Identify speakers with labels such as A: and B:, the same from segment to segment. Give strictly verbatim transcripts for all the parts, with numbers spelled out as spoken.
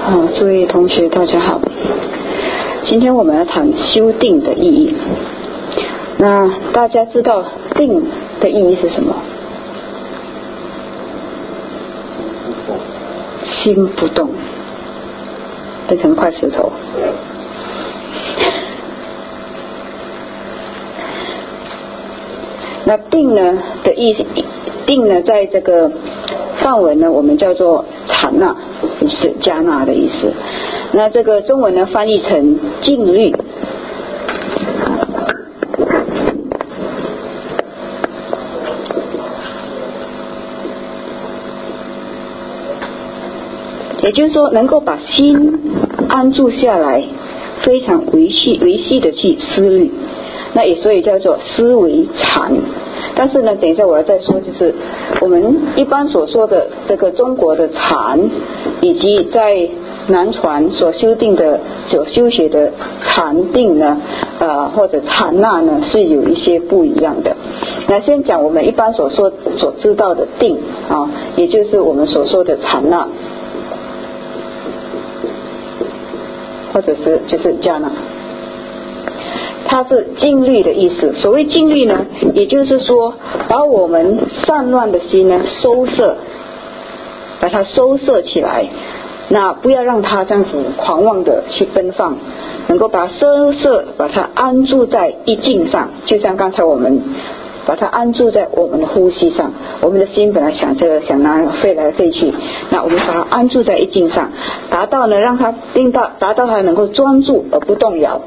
A: 好，诸位同学大家好，今天我们要谈修定的意义。那大家知道定的意义是什么？心不动，变成块石头。那定呢的意思，定呢在这个梵文呢，我们叫做禅那，是加纳的意思。那这个中文呢翻译成静虑。也就是说，能够把心安住下来，非常维系维系的去思虑，那也所以叫做思维禅。但是呢，等一下我要再说，就是我们一般所说的这个中国的禅，以及在南传所修定的所修学的禅定呢，呃或者禅那呢，是有一些不一样的。那先讲我们一般所说所知道的定啊，也就是我们所说的禅那，或者是就是加纳，它是静虑的意思。所谓静虑呢，也就是说把我们散乱的心呢收摄，把它收摄起来，那不要让它这样子狂妄的去奔放，能够把它收摄，把它安住在一境上。就像刚才我们把它安住在我们的呼吸上，我们的心本来想着想拿飞来飞去，那我们把它安住在一境上，达到呢让它令到达到它能够专注而不动摇。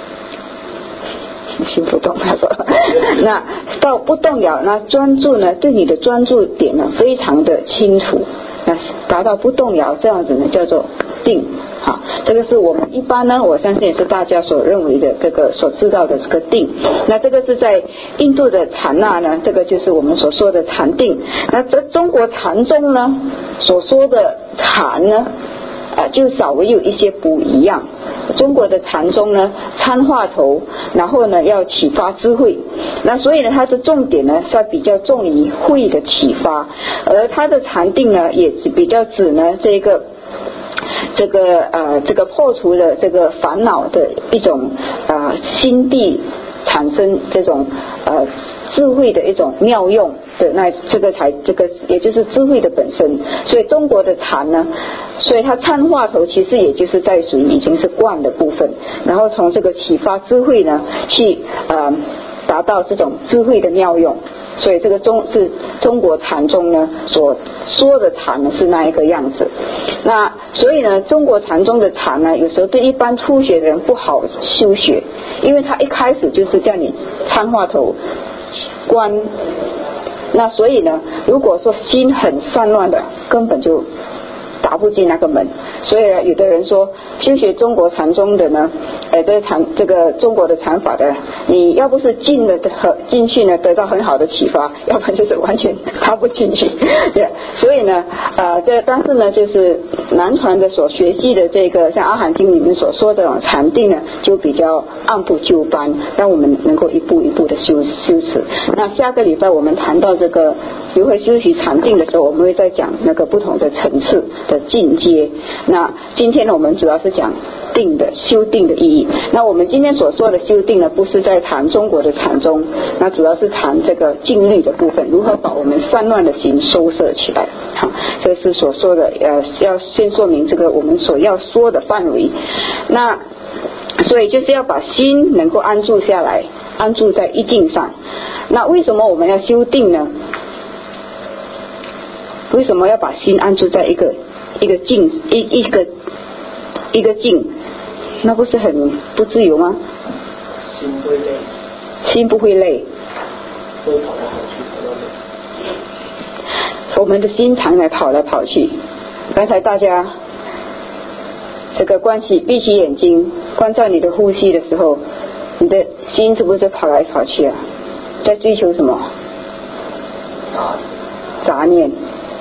A: 心不动，他说，那到不动摇，那专注呢，对你的专注点呢非常的清楚，那达到不动摇，这样子呢叫做定。好，这个是我们一般呢，我相信也是大家所认为的这个所知道的这个定。那这个是在印度的禅那呢，这个就是我们所说的禅定。那在中国禅宗呢所说的禅呢，呃，就稍微有一些不一样。中国的禅宗呢，参话头，然后呢要启发智慧，那所以呢它的重点呢是比较重于慧的启发，而它的禅定呢也比较指呢这个这个呃这个破除了这个烦恼的一种呃心地，产生这种呃智慧的一种妙用的，那这个才这个也就是智慧的本身。所以中国的禅呢，所以它参话头其实也就是在属于已经是观的部分，然后从这个启发智慧呢去呃达到这种智慧的妙用。所以这个中是中国禅宗呢所说的禅呢是那一个样子。那所以呢中国禅宗的禅呢，有时候对一般初学的人不好修学，因为他一开始就是叫你参话头观，那所以呢如果说心很散乱的，根本就打不进那个门。所以有的人说修学中国禅宗的呢，呃，这禅这个中国的禅法的，你要不是进了进去呢得到很好的启发，要不然就是完全插不进去。对，所以呢，呃，这但是呢，就是南传的所学习的这个像阿含经里面所说的这种禅定呢，就比较按部就班，让我们能够一步一步的修修持。那下个礼拜我们谈到这个如何修习禅定的时候，我们会再讲那个不同的层次的进阶。那今天呢，我们主要是讲定的修定的意义。那我们今天所说的修定呢，不是在谈中国的禅宗，那主要是谈这个静虑的部分，如何把我们散乱的心收摄起来。好，这是所说的，呃，要先说明这个我们所要说的范围。那所以就是要把心能够安住下来，安住在一境上。那为什么我们要修定呢？为什么要把心安住在一个一个境一一个一个境？那不是很不自由吗？
B: 心不会累。
A: 心不会累。
B: 都跑来跑去，跑到累。
A: 我们的心常来跑来跑去。刚才大家这个关起闭起眼睛，关照你的呼吸的时候，你的心是不是跑来跑去啊？在追求什么？杂念。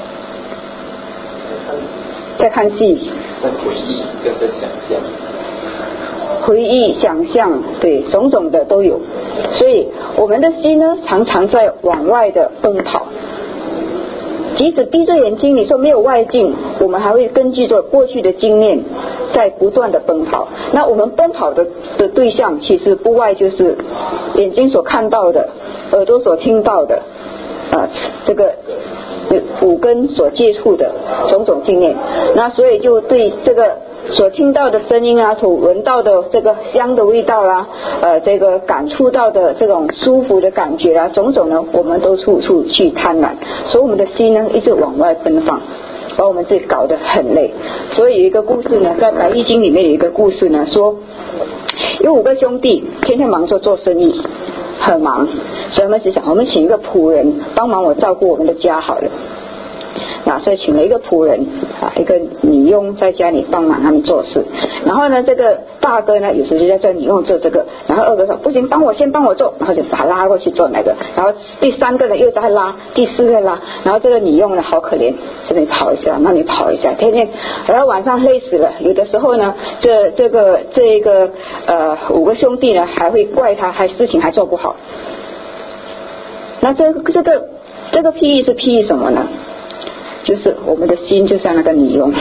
A: 在看戏。
B: 在回忆，跟着想象。
A: 回忆、想象，对，种种的都有。所以我们的心呢，常常在往外的奔跑。 即使闭着眼睛，你说没有外境，我们还会根据着过去的经验在不断的奔跑。那我们奔跑的的对象其实不外就是眼睛所看到的，耳朵所听到的，呃，这个五根所接触的种种经验。那所以就对这个所听到的声音啊，所闻到的这个香的味道啦、啊，呃，这个感触到的这种舒服的感觉啊，种种呢，我们都处处去贪婪，所以我们的心呢一直往外奔放，把我们自己搞得很累。所以有一个故事呢，在《白易经》里面有一个故事呢，说有五个兄弟天天忙着做生意，很忙，所以我们只想，我们请一个仆人帮忙我照顾我们的家好了。那所以请了一个仆人啊，一个女佣在家里帮忙他们做事。然后呢，这个大哥呢，有时就在叫女佣做这个，然后二哥说不行，帮我先帮我做，然后就把他拉过去做那个。然后第三个人又在拉，第四个拉，然后这个女佣呢，好可怜，这里跑一下，那里跑一下，天天，然后晚上累死了。有的时候呢，这这个这个呃五个兄弟呢，还会怪他，还事情还做不好。那这个这个这个譬喻是譬喻什么呢？就是我们的心就像那个女佣，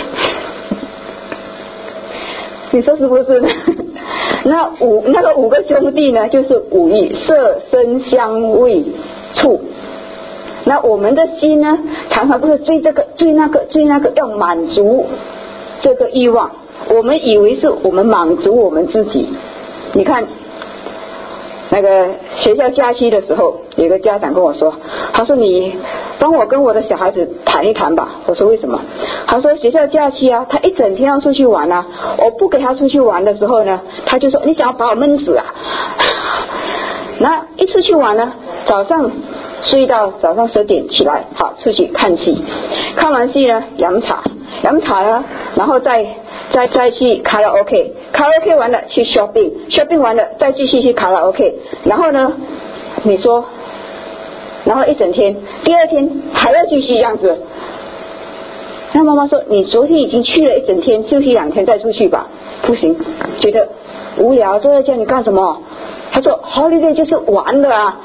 A: 你说是不是？那五那个五个兄弟呢，就是五欲：色、声、香、味、触。那我们的心呢，常常不是追这个追那个追那个，要满足这个欲望。我们以为是我们满足我们自己。你看那个学校假期的时候，有个家长跟我说，他说你帮我跟我的小孩子谈一谈吧。我说为什么？他说学校假期啊，他一整天要出去玩啊，我不给他出去玩的时候呢，他就说你想要把我闷死啊。那一出去玩呢，早上睡到早上十点起来，好出去看戏，看完戏呢饮茶，饮茶呢，然后再再再去卡拉 OK， 卡拉 OK 完了去 shopping， shopping 完了再继续去卡拉 OK， 然后呢，你说，然后一整天，第二天还要继续这样子。那妈妈说，你昨天已经去了一整天，休息两天再出去吧。不行，觉得无聊，坐在家里干什么？他说 holiday 就是玩的啊。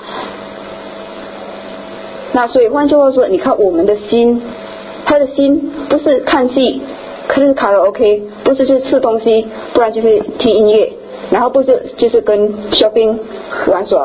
A: 那所以换句话说，你看我们的心，他的心不是看戏，可是卡拉 OK， 不是去吃东西，不然就是听音乐，然后不是就是跟 shopping 玩耍。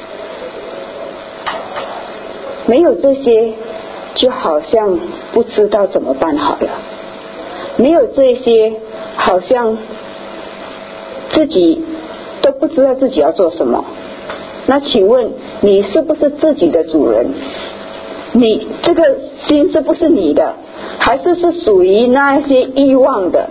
A: 没有这些，就好像不知道怎么办好了。没有这些，好像自己都不知道自己要做什么。那请问你是不是自己的主人？你这个心是不是你的，还是是属于那些欲望的？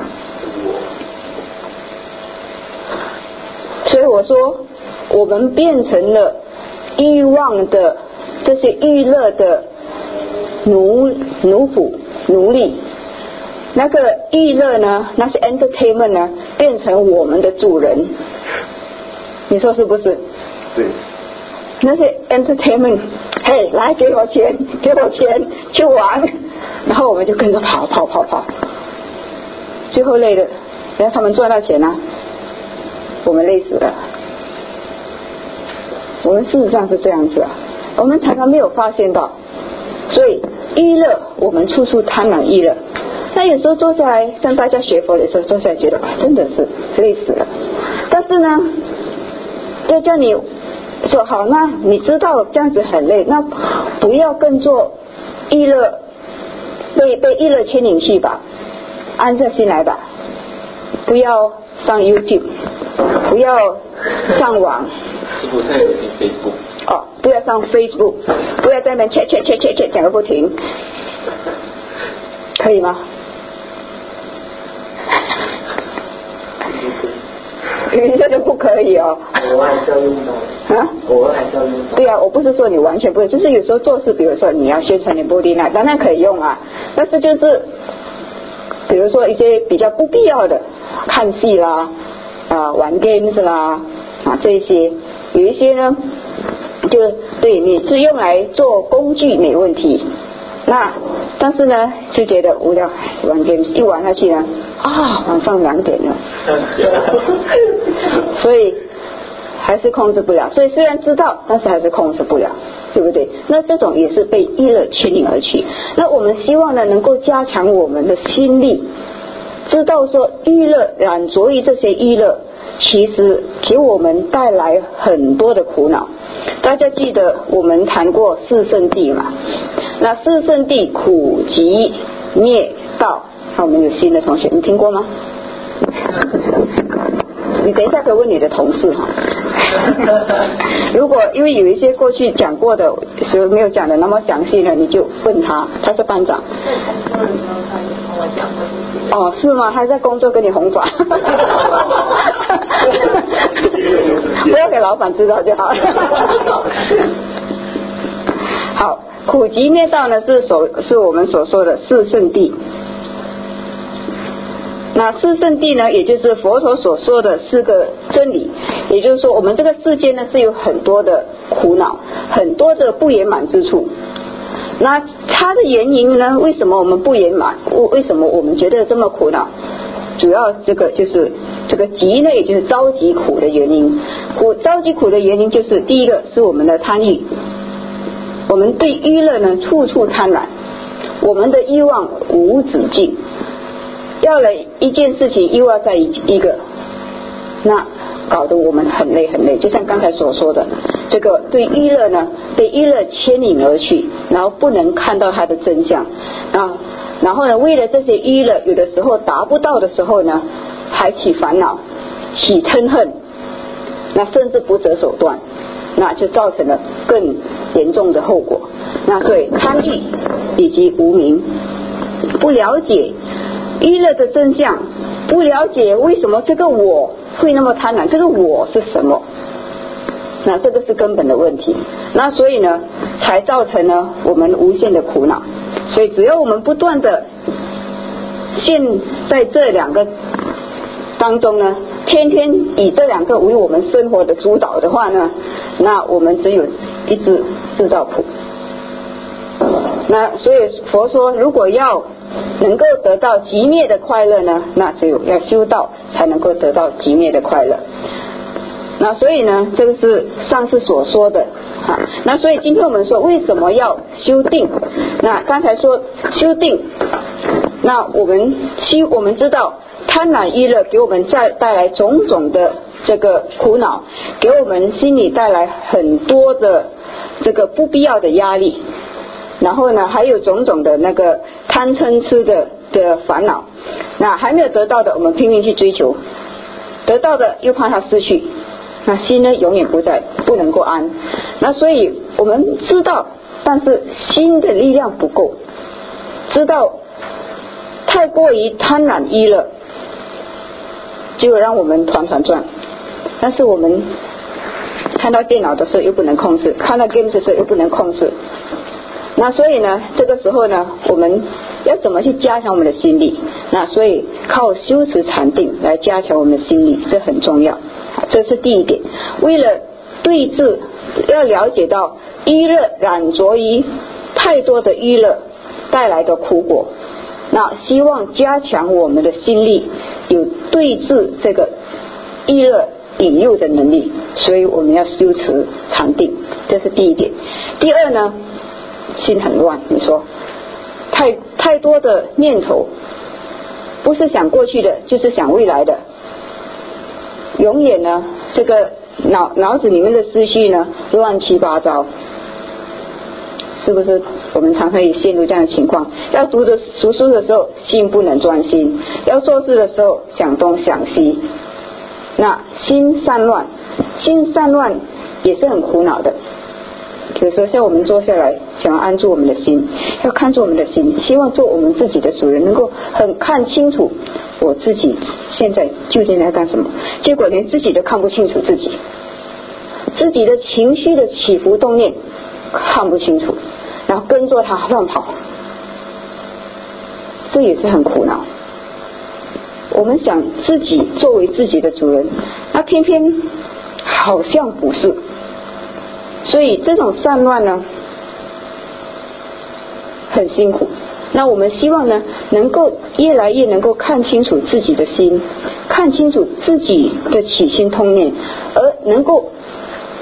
A: 所以我说我们变成了欲望的这些娱乐的奴奴仆奴隶。那个娱乐呢，那些 entertainment 呢，变成我们的主人。你说是不是？
B: 对。
A: 那些 entertainment， 嘿，来给我钱，给我钱去玩，然后我们就跟着跑跑跑跑，最后累了，然后他们赚到钱啊，我们累死了。我们事实上是这样子啊，我们常常没有发现到。所以娱乐，我们处处贪婪娱乐。那有时候坐下来，像大家学佛的时候坐下来，觉得真的是累死了。但是呢，要叫你说好，那你知道这样子很累，那不要跟做娱乐，被被娱乐牵引去吧，安下心来吧，不要上 YouTube， 不要上网。
B: 是不是在 Facebook？
A: 哦，不要上 Facebook， 不要在那边切切切切切讲个不停，可以吗？你这就不可以哦。
B: 偶尔还是要用到。啊？偶尔还是要用到。
A: 对啊，我不是说你完全不会，就是有时候做事，比如说你要宣传你布丁啊，当然可以用啊。但是就是比如说一些比较不必要的，看戏啦，啊玩 games 啦，啊这些，有一些呢，就对你是用来做工具没问题。那但是呢，就觉得无聊，玩 games 一玩下去呢，啊晚上两点了，所以还是控制不了。所以虽然知道，但是还是控制不了。 对不对？那这种也是被欲乐牵引而去。那我们希望呢，能够加强我们的心力，知道说欲乐染着于这些欲乐，其实给我们带来很多的苦恼。大家记得我们谈过四圣谛嘛？那四圣谛苦集灭道，那我们有新的同学，你听过吗？你等一下可以问你的同事哈。如果因为有一些过去讲过的，所以没有讲的那么详细呢，你就问他，他是班长。哦，是吗？他在工作跟你弘法。不要给老板知道就好了。好，苦集灭道呢是所是我们所说的四圣谛。那四圣谛呢，也就是佛陀所说的四个真理，也就是说我们这个世界呢是有很多的苦恼，很多的不圆满之处。那它的原因呢，为什么我们不圆满，为什么我们觉得这么苦恼，主要这个就是这个集呢，也就是着急苦的原因。苦着急苦的原因就是第一个是我们的贪欲，我们对欲乐呢处处贪婪，我们的欲望无止境，要了一件事情又要再一个，那搞得我们很累很累。就像刚才所说的，这个对欲乐呢，被欲乐牵引而去，然后不能看到它的真相啊，然后呢，为了这些欲乐，有的时候达不到的时候呢，还起烦恼，起嗔恨，那甚至不择手段，那就造成了更严重的后果。那所以贪欲以及无明，不了解欲乐的真相，不了解为什么这个我会那么贪婪，这个我是什么，那这个是根本的问题。那所以呢，才造成了我们无限的苦恼。所以只要我们不断的陷在这两个当中呢，天天以这两个为我们生活的主导的话呢，那我们只有一直制造苦。那所以佛说，如果要能够得到极灭的快乐呢，那只有要修道才能够得到极灭的快乐。那所以呢，这个是上次所说的啊。那所以今天我们说为什么要修定？那刚才说修定，那我们修我们知道贪婪欲乐给我们再带来种种的这个苦恼，给我们心里带来很多的这个不必要的压力，然后呢还有种种的那个贪嗔痴的的烦恼。那还没有得到的我们拼命去追求，得到的又怕它失去，那心呢永远不在，不能够安。那所以我们知道，但是心的力量不够，知道太过于贪婪欲乐，结果让我们团团转。但是我们看到电脑的时候又不能控制，看到 game 的时候又不能控制。那所以呢，这个时候呢，我们要怎么去加强我们的心力？那所以靠修持禅定来加强我们的心力，这很重要。这是第一点。为了对治，要了解到欲乐染着于太多的欲乐带来的苦果，那希望加强我们的心力，有对治这个欲乐引诱的能力，所以我们要修持禅定，这是第一点。第二呢，心很乱，你说太太多的念头，不是想过去的就是想未来的，永远呢这个脑脑子里面的思绪呢乱七八糟，是不是？我们常常也陷入这样的情况，要读的读书的时候心不能专心，要做事的时候想东想西，那心散乱，心散乱也是很苦恼的。有时候像我们坐下来想要安住我们的心，要看住我们的心，希望做我们自己的主人，能够很看清楚我自己现在究竟在干什么，结果连自己都看不清楚自己，自己的情绪的起伏动念看不清楚，然后跟着它乱跑，这也是很苦恼。我们想自己作为自己的主人，那偏偏好像不是。所以这种散乱呢很辛苦。那我们希望呢能够越来越能够看清楚自己的心，看清楚自己的起心动念，而能够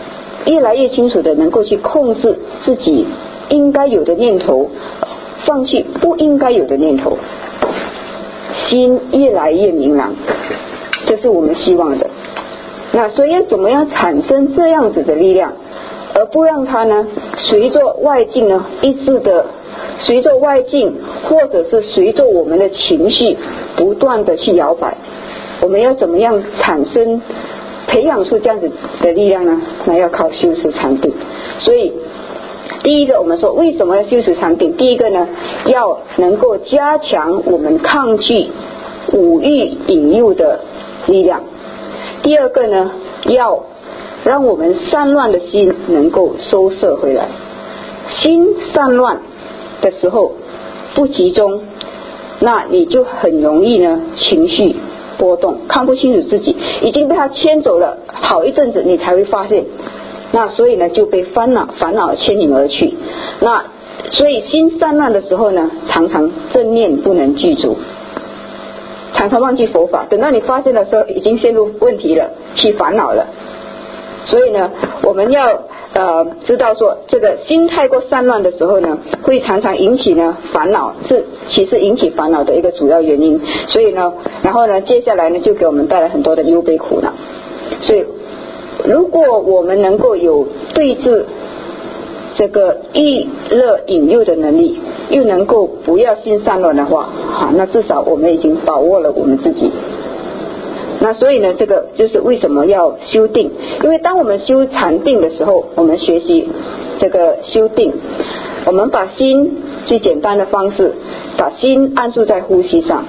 A: 越来越清楚的能够去控制自己应该有的念头，放弃不应该有的念头，心越来越明朗，这是我们希望的。那所以要怎么样产生这样子的力量，而不让它呢随着外境呢一直的随着外境或者是随着我们的情绪不断的去摇摆，我们要怎么样产生培养出这样子的力量呢？那要靠修持禅定。所以第一个我们说为什么要修持禅定，第一个呢要能够加强我们抗拒五欲引诱的力量，第二个呢要让我们散乱的心能够收摄回来。心散乱的时候不集中，那你就很容易呢情绪波动，看不清楚自己，已经被他牵走了好一阵子，你才会发现，那所以呢就被烦恼烦恼牵引而去。那所以心散乱的时候呢，常常正念不能具足，常常忘记佛法，等到你发现的时候已经陷入问题了，去烦恼了。所以呢我们要呃知道说，这个心太过散乱的时候呢，会常常引起呢烦恼，是其实引起烦恼的一个主要原因。所以呢然后呢接下来呢就给我们带来很多的忧悲苦恼。所以如果我们能够有对治这个欲乐引诱的能力，又能够不要心散乱的话，好，那至少我们已经把握了我们自己。那所以呢这个就是为什么要修定，因为当我们修禅定的时候，我们学习这个修定，我们把心最简单的方式，把心安住在呼吸上，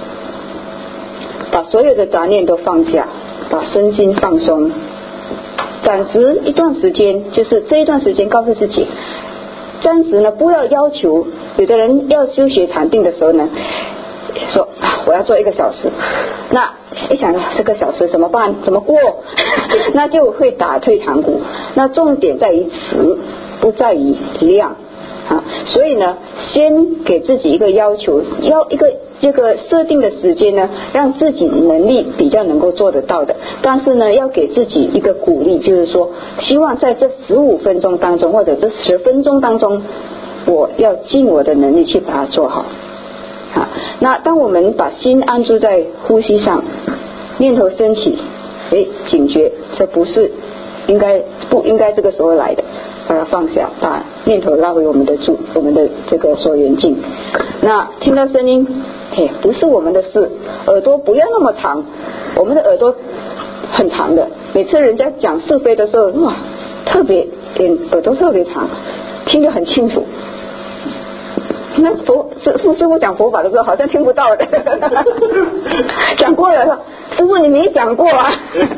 A: 把所有的杂念都放下，把身心放松，暂时一段时间，就是这一段时间告诉自己，暂时呢不要要求。有的人要修学禅定的时候呢说啊我要做一个小时，那一想这个小时怎么办怎么过那就会打退堂鼓。那重点在于质，不在于量啊。所以呢先给自己一个要求，要一个这个设定的时间呢，让自己能力比较能够做得到的，但是呢要给自己一个鼓励，就是说希望在这十五分钟当中或者这十分钟当中，我要尽我的能力去把它做好。好，那当我们把心安住在呼吸上，念头升起，诶，警觉，这不是应该不应该这个时候来的，把它放下，把念头拉回我们的住我们的这个所缘境。那听到声音，嘿，不是我们的事，耳朵不要那么长，我们的耳朵很长的，每次人家讲是非的时候，哇，特别耳朵特别长，听得很清楚。那佛师父师父讲佛法的时候好像听不到的讲过了，师父你没讲过啊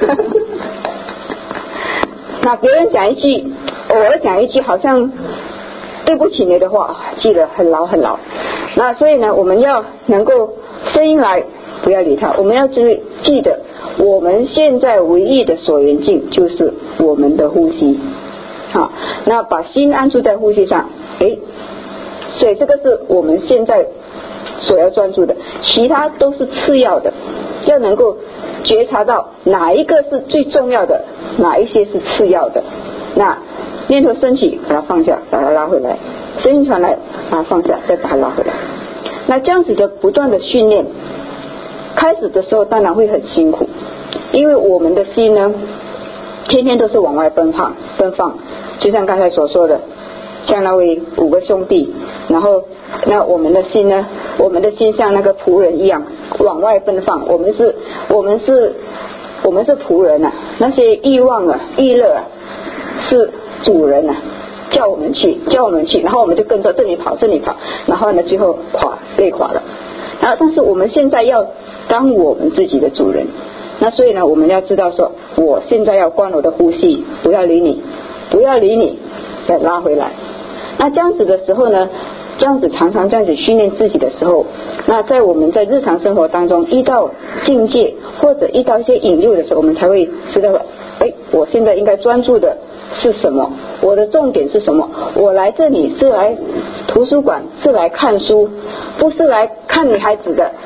A: 那别人讲一句，偶尔讲一句好像对不起你的话，记得很牢很牢。那所以呢我们要能够声音来不要理他，我们要记记得我们现在唯一的所缘境就是我们的呼吸。好，那把心安住在呼吸上，诶，所以这个是我们现在所要专注的，其他都是次要的，要能够觉察到哪一个是最重要的，哪一些是次要的。那念头升起把它放下，把它拉回来，声音传来把它放下，再把它拉回来。那这样子的不断的训练，开始的时候当然会很辛苦，因为我们的心呢天天都是往外奔放奔放，就像刚才所说的，像那位五个兄弟，然后那我们的心呢，我们的心像那个仆人一样往外奔放，我们是我们是我们是仆人啊，那些欲望啊欲乐啊是主人啊，叫我们去叫我们去，然后我们就跟着这里跑这里跑，然后呢最后垮累垮了。然后但是我们现在要当我们自己的主人，那所以呢我们要知道说，我现在要关我的呼吸，不要理你不要理你，再拉回来。那这样子的时候呢，这样子常常这样子训练自己的时候，那在我们在日常生活当中遇到境界或者遇到一些引诱的时候，我们才会知道，哎，我现在应该专注的是什么，我的重点是什么，我来这里是来图书馆是来看书，不是来看女孩子的，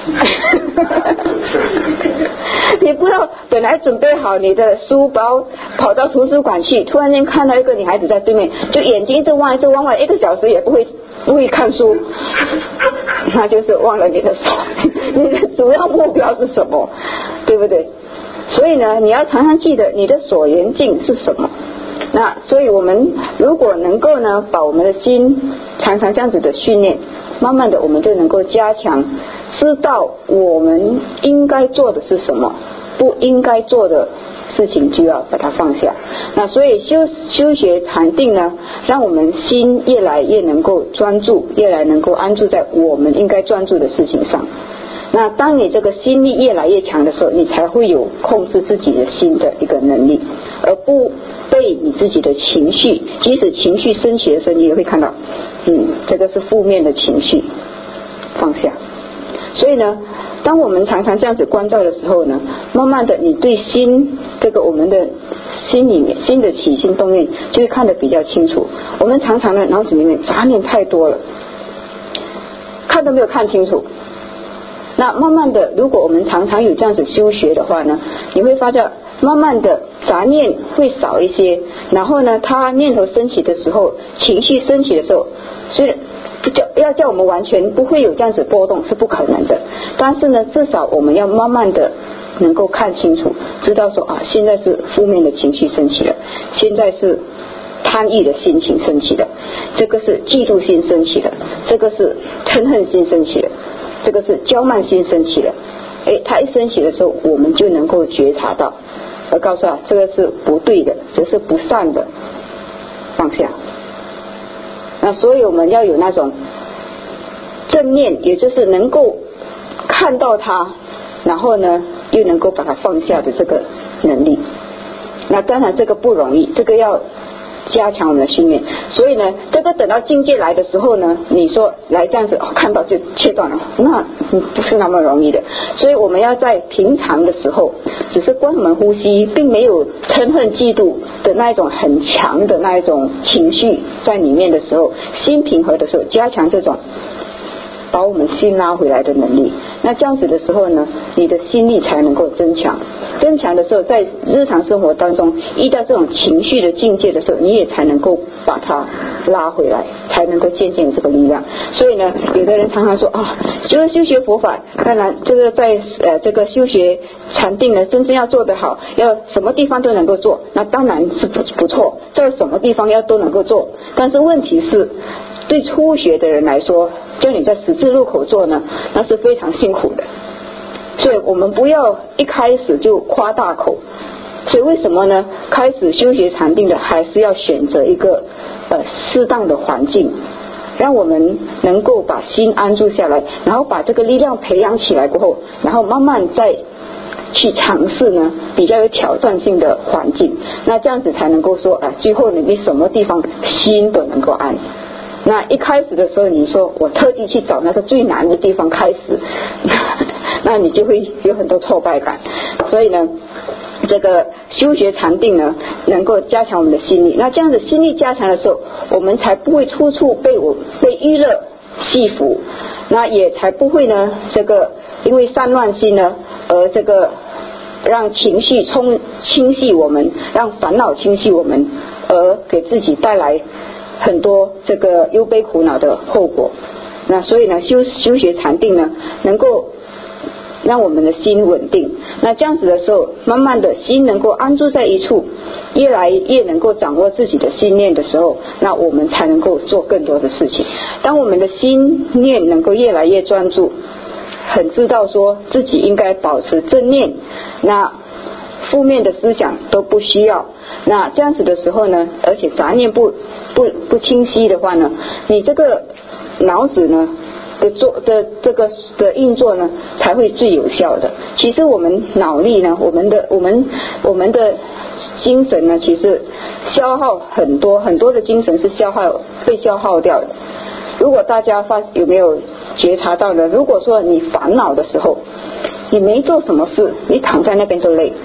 A: 你不知道，本来准备好你的书包，跑到图书馆去，突然间看到一个女孩子在对面，就眼睛一直望一直望，望一个小时也不会不会看书，那就是忘了你的手，你的主要目标是什么，对不对？所以呢，你要常常记得你的所缘境是什么。那所以我们如果能够呢，把我们的心常常这样子的训练，慢慢的我们就能够加强，知道我们应该做的是什么，不应该做的事情就要把它放下。那所以修修学禅定呢，让我们心越来越能够专注，越来能够安住在我们应该专注的事情上。那当你这个心力越来越强的时候，你才会有控制自己的心的一个能力，而不被你自己的情绪，即使情绪升起的时候，你也会看到嗯，这个是负面的情绪，放下。所以呢，当我们常常这样子关照的时候呢，慢慢的你对心这个我们的心里面心的起心动念就会看得比较清楚。我们常常的脑子里面杂念太多了，看都没有看清楚。那慢慢的，如果我们常常有这样子修学的话呢，你会发现慢慢的杂念会少一些，然后呢，它念头升起的时候，情绪升起的时候，虽然不叫要叫我们完全不会有这样子波动是不可能的，但是呢，至少我们要慢慢的能够看清楚，知道说啊，现在是负面的情绪升起了，现在是贪欲的心情升起了，这个是嫉妒心升起了，这个是嗔恨心升起了，这个是骄慢心升起了。哎，它一升起的时候，我们就能够觉察到，而告诉他这个是不对的，这是不善的，放下。那所以我们要有那种正念，也就是能够看到它，然后呢又能够把它放下的这个能力。那当然这个不容易，这个要加强我们的训练。所以呢，这个等到境界来的时候呢，你说来这样子、哦、看到就切断了，那不是那么容易的。所以我们要在平常的时候，只是光我们呼吸，并没有嗔恨嫉妒的那一种很强的那一种情绪在里面的时候，心平和的时候，加强这种把我们心拉回来的能力。那这样子的时候呢，你的心力才能够增强。增强的时候，在日常生活当中遇到这种情绪的境界的时候，你也才能够把它拉回来，才能够渐渐这个力量。所以呢，有的人常常说啊，就是修学佛法，当然这个在呃这个修学禅定呢，真正要做得好，要什么地方都能够做，那当然是不不错，在什么地方要都能够做。但是问题是，对初学的人来说，叫你在十字路口做呢，那是非常辛苦的。所以我们不要一开始就夸大口。所以为什么呢？开始修学禅定的还是要选择一个呃适当的环境，让我们能够把心安住下来，然后把这个力量培养起来过后，然后慢慢再去尝试呢比较有挑战性的环境。那这样子才能够说啊，最后你什么地方心都能够安。那一开始的时候，你说我特地去找那个最难的地方开始，那你就会有很多挫败感。所以呢，这个修学禅定呢，能够加强我们的心力。那这样子心力加强的时候，我们才不会处处被我被娱乐戏服，那也才不会呢这个因为散乱心呢而这个让情绪冲侵袭我们，让烦恼侵袭我们，而给自己带来很多这个忧悲苦恼的后果。那所以呢，修修学禅定呢，能够让我们的心稳定。那这样子的时候，慢慢的心能够安住在一处，越来越能够掌握自己的心念的时候，那我们才能够做更多的事情。当我们的心念能够越来越专注，很知道说自己应该保持正念，那负面的思想都不需要。那这样子的时候呢，而且杂念不不不清晰的话呢，你这个脑子呢的做的这个的运作呢才会最有效的。其实我们脑力呢，我们的我们我们的精神呢，其实消耗很多很多的精神是消耗被消耗掉的。如果大家发有没有觉察到呢？如果说你烦恼的时候，你没做什么事，你躺在那边就累，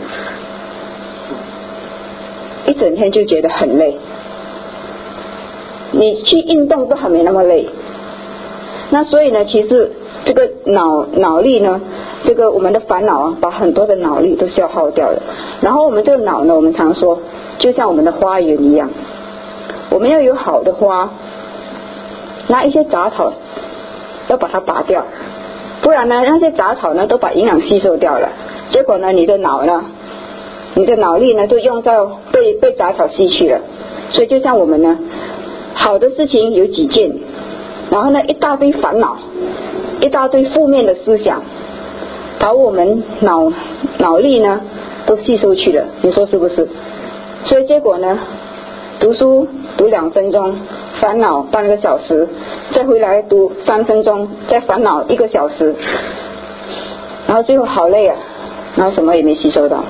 A: 一整天就觉得很累。你去运动都还没那么累。那所以呢，其实这个脑脑力呢，这个我们的烦恼啊，把很多的脑力都消耗掉了。然后我们这个脑呢，我们常说就像我们的花园一样，我们要有好的花，那一些杂草要把它拔掉，不然呢那些杂草呢都把营养吸收掉了，结果呢你的脑呢你的脑力呢都用到被被杂草吸去了。所以就像我们呢好的事情有几件，然后呢一大堆烦恼，一大堆负面的思想，把我们脑脑力呢都吸收去了，你说是不是？所以结果呢，读书读两分钟，烦恼半个小时，再回来读三分钟，再烦恼一个小时，然后最后好累啊，然后什么也没吸收到。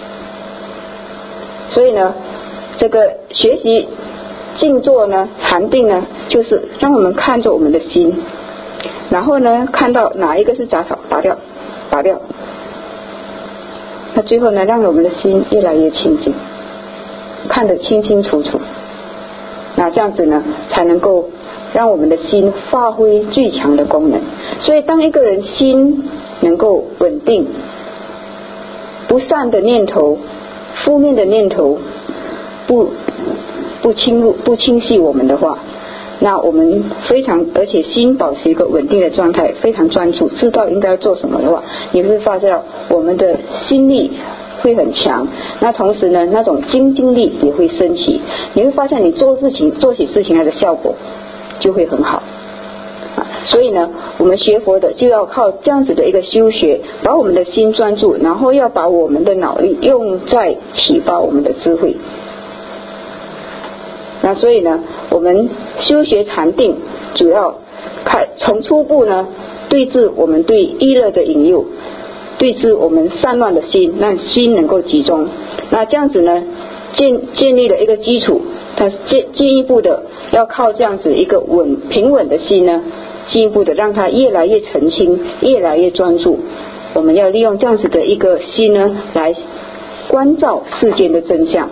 A: 所以呢，这个学习静坐呢，禅定呢，就是让我们看着我们的心，然后呢看到哪一个是杂草，拔掉拔掉，那最后呢让我们的心越来越清净，看得清清楚楚，那这样子呢才能够让我们的心发挥最强的功能。所以当一个人心能够稳定，不善的念头负面的念头不不侵入不侵袭我们的话，那我们非常而且心保持一个稳定的状态，非常专注，知道应该做什么的话，你会发现我们的心力会很强，那同时呢那种精进力也会升起，你会发现你做事情做起事情来的效果就会很好。所以呢我们学佛的就要靠这样子的一个修学，把我们的心专注，然后要把我们的脑力用在启发我们的智慧。那所以呢我们修学禅定主要看从初步呢对治我们对意乐的引诱，对治我们散乱的心，让心能够集中，那这样子呢建建立了一个基础，它进进一步的要靠这样子一个稳平稳的心呢，进一步的让它越来越澄清，越来越专注。我们要利用这样子的一个心呢来关照世间的真相，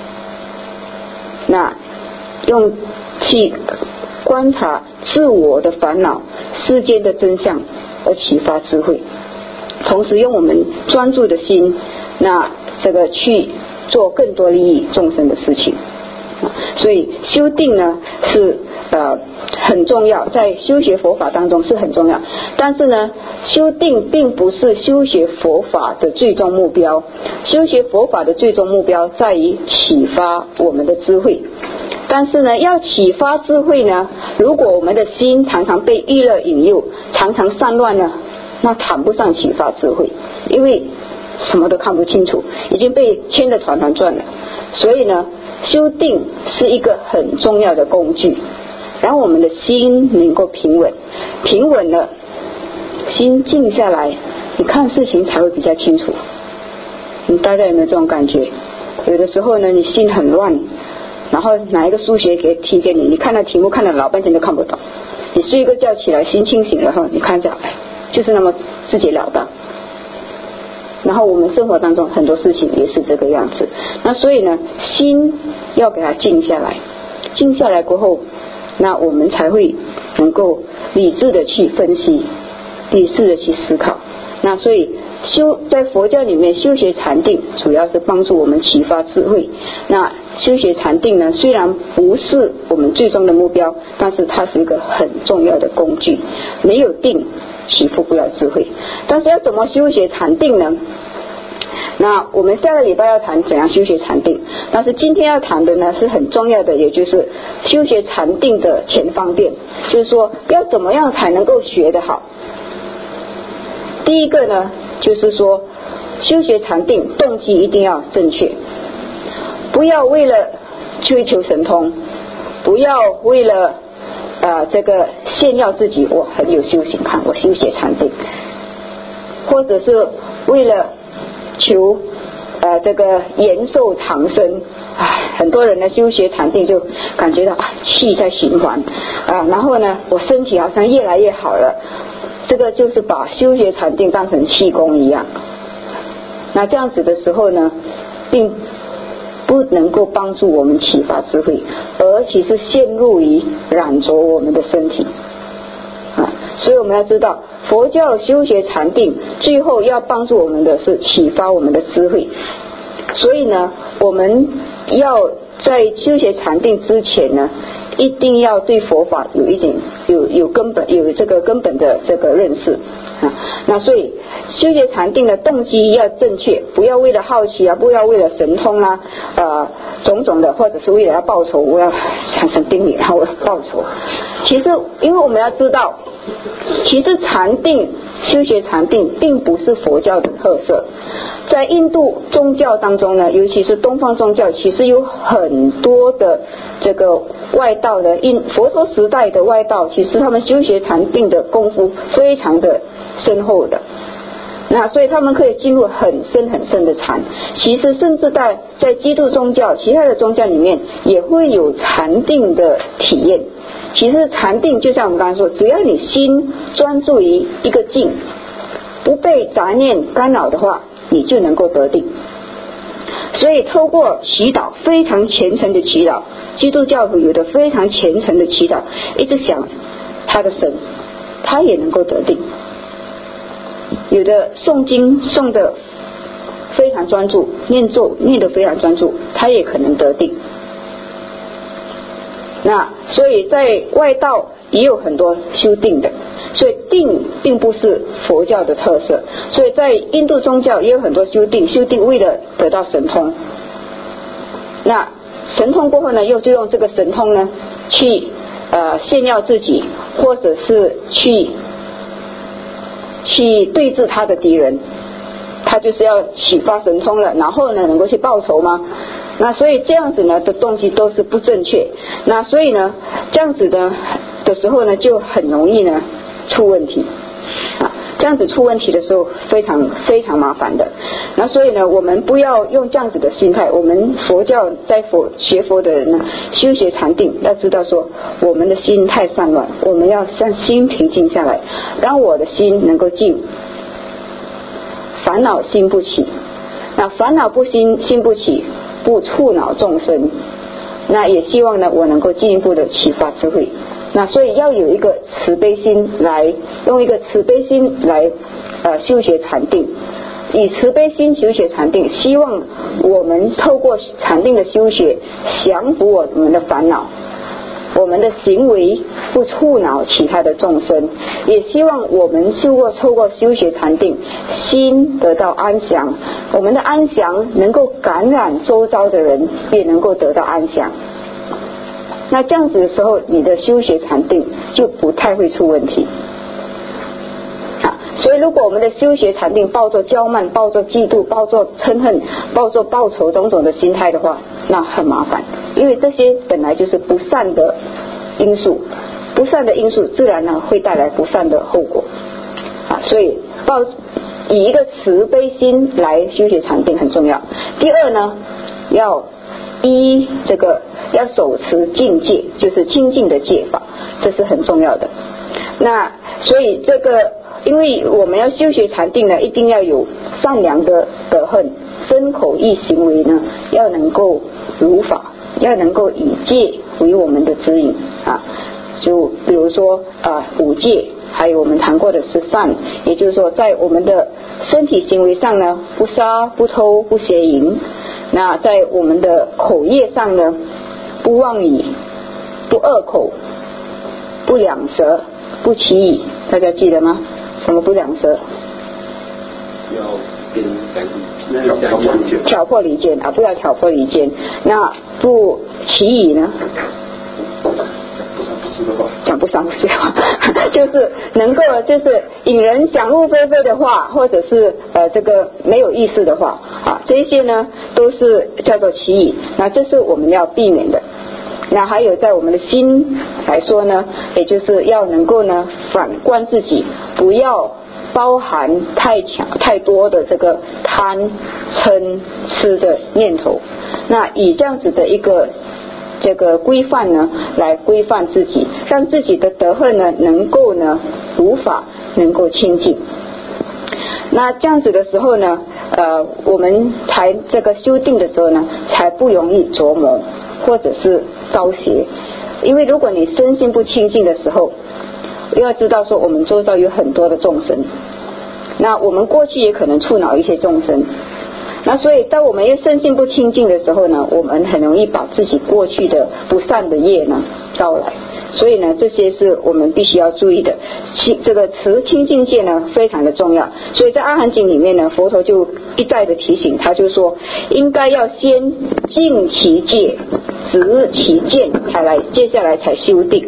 A: 那用去观察自我的烦恼世间的真相而启发智慧，同时用我们专注的心那这个去做更多利益众生的事情。所以修定呢是呃很重要，在修学佛法当中是很重要，但是呢修定并不是修学佛法的最终目标，修学佛法的最终目标在于启发我们的智慧。但是呢要启发智慧呢，如果我们的心常常被欲乐引诱，常常散乱呢，那谈不上启发智慧，因为什么都看不清楚，已经被牵得团团转了。所以呢修定是一个很重要的工具，然后我们的心能够平稳，平稳了心静下来，你看事情才会比较清楚。你大家有没有这种感觉？有的时候呢你心很乱，然后拿一个数学给题给你，你看到题目看了老半天都看不懂，你睡一个觉起来心清醒了后，你看着哎就是那么直截了当。然后我们生活当中很多事情也是这个样子，那所以呢心要给它静下来，静下来过后，那我们才会能够理智的去分析，理智的去思考。那所以修在佛教里面修学禅定主要是帮助我们启发智慧。那修学禅定呢虽然不是我们最终的目标，但是它是一个很重要的工具，没有定启发不了智慧。但是要怎么修学禅定呢？那我们下个礼拜要谈怎样修学禅定，但是今天要谈的呢是很重要的，也就是修学禅定的前方便，就是说要怎么样才能够学得好。第一个呢就是说修学禅定动机一定要正确，不要为了追求神通，不要为了呃这个炫耀自己我很有修行，看我修学禅定，或者是为了求呃这个延寿长生。唉，很多人呢修学禅定就感觉到啊气在循环啊，然后呢我身体好像越来越好了，这个就是把修学禅定当成气功一样。那这样子的时候呢并不能够帮助我们启发智慧，而且是陷入于染着我们的身体啊。所以我们要知道佛教修学禅定，最后要帮助我们的是启发我们的智慧。所以呢，我们要在修学禅定之前呢，一定要对佛法有一点有有根本有这个根本的这个认识啊。那所以修学禅定的动机要正确，不要为了好奇啊，不要为了神通啊，呃种种的，或者是为了要报仇，我要产生定力，然后我要报仇。其实，因为我们要知道，其实禅定修学禅定并不是佛教的特色。在印度宗教当中呢，尤其是东方宗教，其实有很多的这个外道的印佛陀时代的外道，其实他们修学禅定的功夫非常的深厚的。那所以他们可以进入很深很深的禅。其实甚至在在基督宗教其他的宗教里面也会有禅定的体验。其实禅定就像我们刚才说，只要你心专注于一个境，不被杂念干扰的话，你就能够得定。所以透过祈祷，非常虔诚的祈祷，基督教徒有的非常虔诚的祈祷，一直想他的神，他也能够得定。有的诵经诵得非常专注，念咒念得非常专注，他也可能得定。那所以在外道也有很多修定的，所以定并不是佛教的特色。所以在印度宗教也有很多修定，修定为了得到神通。那神通过后呢，又就用这个神通呢去呃炫耀自己，或者是去去对峙他的敌人。他就是要启发神通了，然后呢能够去报仇吗？那所以这样子呢的东西都是不正确。那所以呢这样子的的时候呢，就很容易呢出问题啊。这样子出问题的时候非常非常麻烦的。那所以呢，我们不要用这样子的心态。我们佛教在佛学佛的人呢，修学禅定，要知道说我们的心太散乱，我们要让心平静下来，让我的心能够静，烦恼心不起。那烦恼不心心不起，不触恼众生。那也希望呢，我能够进一步的启发智慧。那所以要有一个慈悲心来，用一个慈悲心来呃修学禅定，以慈悲心修学禅定，希望我们透过禅定的修学，降服我们的烦恼，我们的行为不触恼其他的众生，也希望我们透过透过修学禅定，心得到安详，我们的安详能够感染周遭的人，也能够得到安详。那这样子的时候，你的修学禅定就不太会出问题啊。所以如果我们的修学禅定抱着骄慢、抱着嫉妒、抱着嗔恨、抱着报仇种种的心态的话，那很麻烦，因为这些本来就是不善的因素，不善的因素自然呢会带来不善的后果啊。所以抱以一个慈悲心来修学禅定很重要。第二呢，要依这个要手持净戒，就是清净的戒法，这是很重要的。那所以这个，因为我们要修学禅定呢，一定要有善良的德行，身口意行为呢要能够如法，要能够以戒为我们的指引啊。就比如说啊五戒，还有我们谈过的十善，也就是说在我们的身体行为上呢，不杀不偷不邪淫。那在我们的口业上呢，不妄语，不恶口，不两舌，不绮语，大家记得吗？什么不两舌？
B: 要跟挑拨离间。
A: 挑拨离间啊，不要挑拨离间。那不绮语呢？讲不上不是话，就是能够就是引人想入非非的话，或者是呃这个没有意思的话啊，这一些呢都是叫做绮语。那这是我们要避免的。那还有在我们的心来说呢，也就是要能够呢反观自己，不要包含太强太多的这个贪嗔痴的念头。那以这样子的一个这个规范呢来规范自己，让自己的德行呢能够呢如法，能够清净。那这样子的时候呢呃我们才这个修定的时候呢才不容易着魔或者是招邪。因为如果你身心不清净的时候， 要知道说我们周遭有很多的众生，那我们过去也可能触恼一些众生，那所以当我们越身心不清净的时候呢，我们很容易把自己过去的不善的业呢招来，所以呢这些是我们必须要注意的。这个持清净戒呢非常的重要，所以在阿含经里面呢，佛陀就一再的提醒，他就说应该要先净其戒，持其见，才来接下来才修定。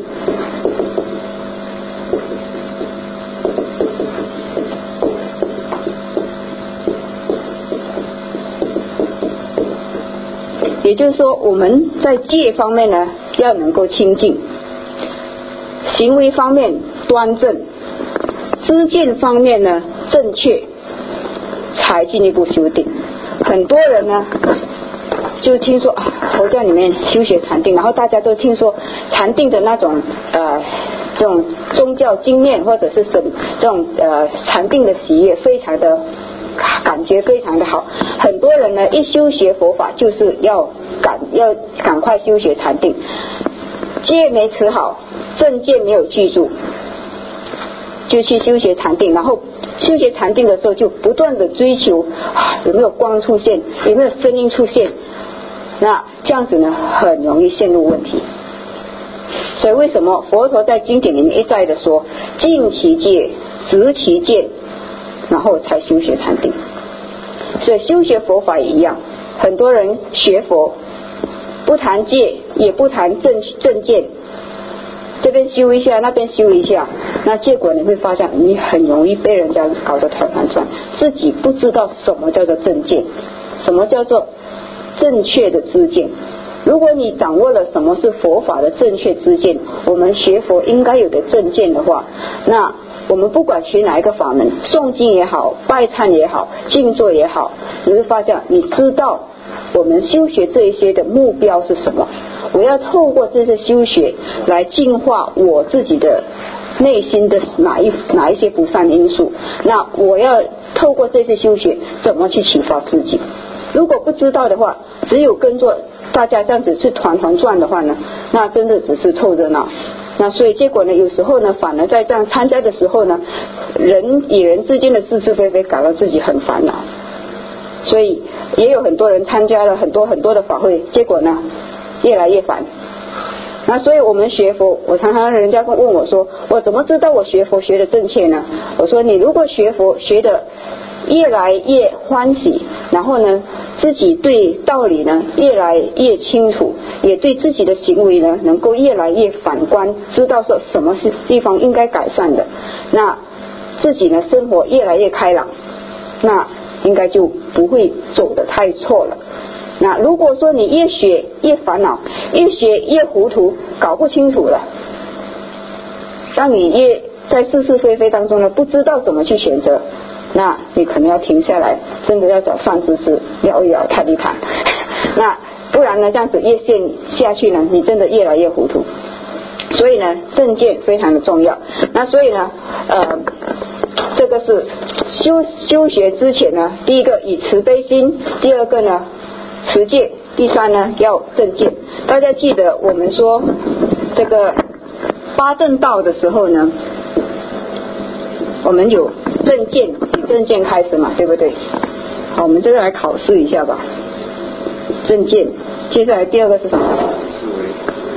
A: 也就是说我们在戒方面呢要能够清净，行为方面端正，知见方面呢正确，才进一步修定。很多人呢就听说啊，佛教里面修学禅定，然后大家都听说禅定的那种呃这种宗教经验或者是什这种呃禅定的喜悦非常的感觉非常的好，很多人呢一修学佛法就是要赶要赶快修学禅定，戒没持好，正见没有记住，就去修学禅定，然后修学禅定的时候就不断的追求啊有没有光出现，有没有声音出现，那这样子呢很容易陷入问题。所以为什么佛陀在经典里面一再的说净其戒，持其见，然后才修学禅定。所以修学佛法也一样，很多人学佛不谈戒也不谈正正见，这边修一下那边修一下，那结果你会发现你很容易被人家搞得团团转，自己不知道什么叫做正见，什么叫做正确的知见。如果你掌握了什么是佛法的正确知见，我们学佛应该有的正见的话，那我们不管学哪一个法门，诵经也好，拜忏也好，静坐也好，你会发现你知道我们修学这一些的目标是什么，我要透过这些修学来净化我自己的内心的哪一哪一些不善因素，那我要透过这些修学怎么去启发自己。如果不知道的话，只有跟着大家这样子去团团转的话呢，那真的只是凑热闹。那所以结果呢，有时候呢反而在这样参加的时候呢，人与人之间的是是非非搞到自己很烦恼。所以也有很多人参加了很多很多的法会，结果呢越来越烦。那所以我们学佛，我常常人家问我说，我怎么知道我学佛学的正确呢？我说你如果学佛学的越来越欢喜，然后呢自己对道理呢越来越清楚，也对自己的行为呢能够越来越反观，知道说什么是地方应该改善的，那自己呢生活越来越开朗，那应该就不会走得太错了。那如果说你越学越烦恼，越学越糊涂，搞不清楚了，当你越在是是非非当中呢不知道怎么去选择，那你可能要停下来，真的要找善知识聊一聊谈一谈，那不然呢这样子越陷下去呢，你真的越来越糊涂。所以呢正见非常的重要。那所以呢呃这个是修修学之前呢，第一个以慈悲心，第二个呢持戒，第三呢要正见。大家记得我们说这个八正道的时候呢，我们有正见，以正见开始嘛，对不对？好，我们这个来考试一下吧。正见，接下来第二个是什么？
B: 思维。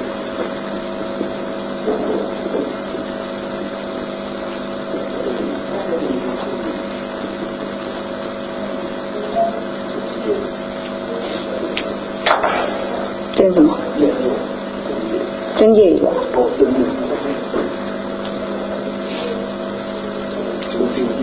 A: 这是什么？真戒有。
B: 哦，真戒。究竟定。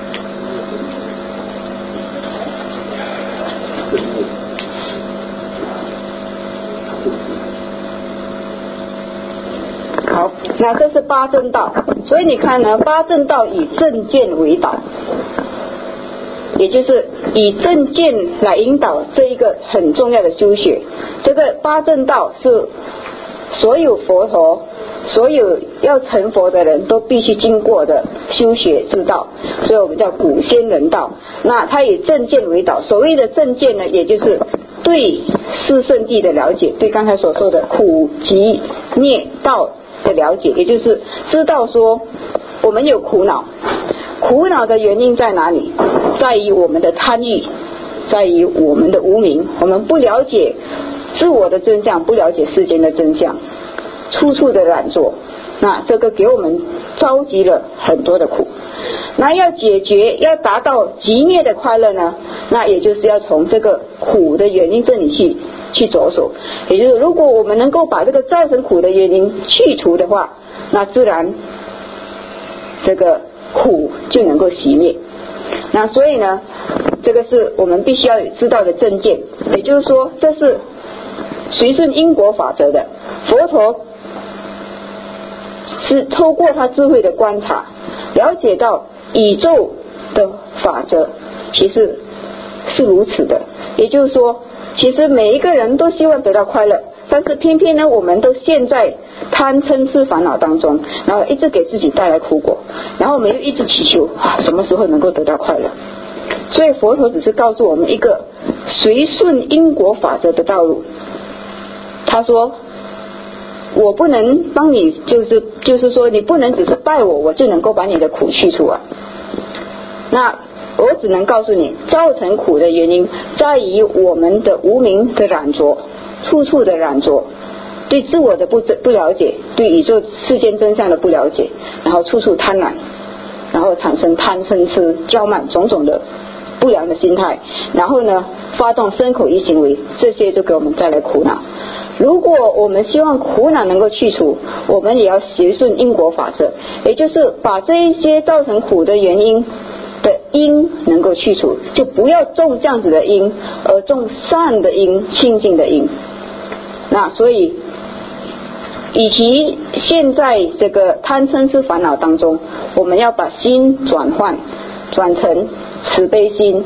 A: 好，那这是八正道，所以你看呢，八正道以正见为导，也就是以正见来引导这一个很重要的修学。这个八正道是所有佛陀所有要成佛的人都必须经过的修学之道，所以我们叫古仙人道。那它以正见为导，所谓的正见呢，也就是对四圣谛的了解，对刚才所说的苦集灭道的了解，也就是知道说我们有苦恼，苦恼的原因在哪里？在于我们的贪欲，在于我们的无明，我们不了解自我的真相，不了解世间的真相，处处的染着，那这个给我们召集了很多的苦。那要解决，要达到极灭的快乐呢，那也就是要从这个苦的原因这里去去着手。也就是如果我们能够把这个造成苦的原因去除的话，那自然这个苦就能够熄灭。那所以呢，这个是我们必须要知道的正见，也就是说这是随顺因果法则的。佛陀是透过他智慧的观察，了解到宇宙的法则其实是如此的，也就是说其实每一个人都希望得到快乐，但是偏偏呢我们都陷在贪嗔痴烦恼当中，然后一直给自己带来苦果，然后我们又一直祈求啊什么时候能够得到快乐。所以佛陀只是告诉我们一个随顺因果法则的道路。他说我不能帮你，就是就是说你不能只是拜我，我就能够把你的苦去除啊。那我只能告诉你，造成苦的原因在于我们的无明的染着，处处的染着，对自我的不不了解，对宇宙世间真相的不了解，然后处处贪婪，然后产生贪嗔痴骄慢种种的不良的心态，然后呢发动身口意行为，这些就给我们带来苦恼。如果我们希望苦恼能够去除，我们也要随顺因果法则，也就是把这一些造成苦的原因的因能够去除，就不要种这样子的因，而种善的因，清净的因。那所以与其现在这个贪嗔痴烦恼当中，我们要把心转换转成慈悲心，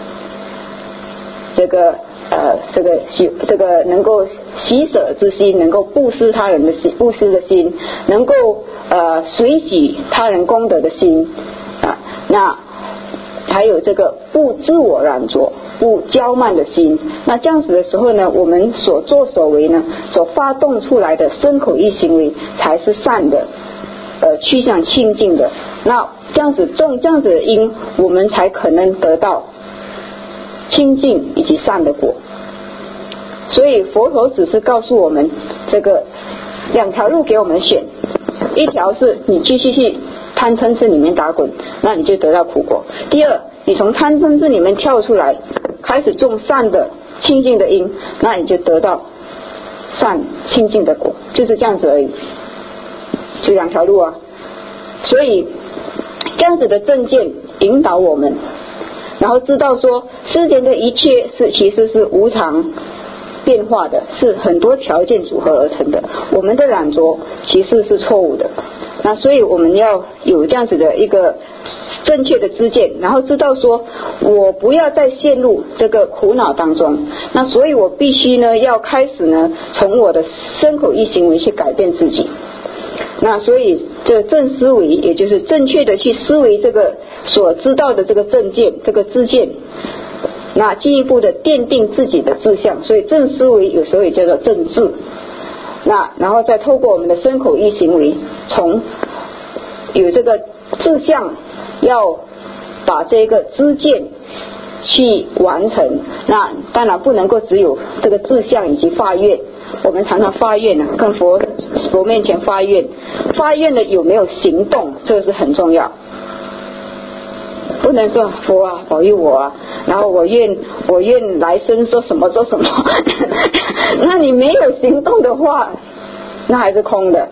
A: 这个呃，这个这个能够喜舍之心，能够布施他人的心，布施的心，能够呃随喜他人功德的心啊，那还有这个不自我染着、不骄慢的心。那这样子的时候呢，我们所作所为呢，所发动出来的身口意行为才是善的，呃，趋向清净的。那这样子种这样子的因，我们才可能得到清净以及善的果。所以佛陀只是告诉我们这个两条路给我们选，一条是你继续去贪嗔痴里面打滚，那你就得到苦果；第二，你从贪嗔痴里面跳出来，开始种善的清净的因，那你就得到善清净的果，就是这样子而已，这两条路啊。所以这样子的正见引导我们，然后知道说世间的一切是其实是无常变化的，是很多条件组合而成的，我们的染着其实是错误的。那所以我们要有这样子的一个正确的知见，然后知道说我不要再陷入这个苦恼当中，那所以我必须呢要开始呢从我的身口意行为去改变自己。那所以这个正思维，也就是正确的去思维这个所知道的这个正见，这个知见，那进一步的奠定自己的志向。所以正思维有时候也叫做正智。那然后再透过我们的身口意行为，从有这个志向，要把这个知见去完成。那当然不能够只有这个志向以及发愿，我们常常发愿呢、啊，跟佛佛面前发愿，发愿的有没有行动，这个是很重要。不能说佛啊保佑我啊，然后我愿我愿来生说什么做什么那你没有行动的话，那还是空的。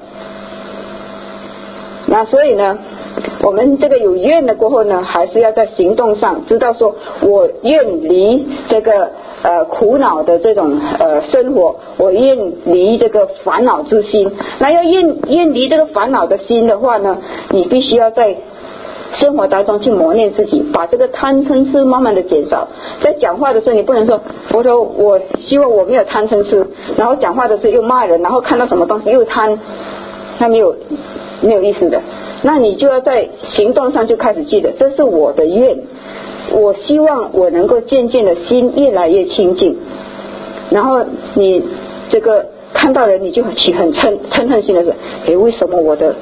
A: 那所以呢，我们这个有愿的过后呢，还是要在行动上知道说我愿离这个呃苦恼的这种呃生活，我愿离这个烦恼之心。那要愿愿离这个烦恼的心的话呢，你必须要在生活当中去磨练自己，把这个贪嗔痴慢慢的减少。在讲话的时候你不能说佛陀我希望我没有贪嗔痴，然后讲话的时候又骂人，然后看到什么东西又贪，那没有没有意思的。那你就要在行动上就开始记得，这是我的愿，我希望我能够渐渐的心越来越清净。然后你这个看到人你就起很嗔嗔恨心的说，诶，为什么我的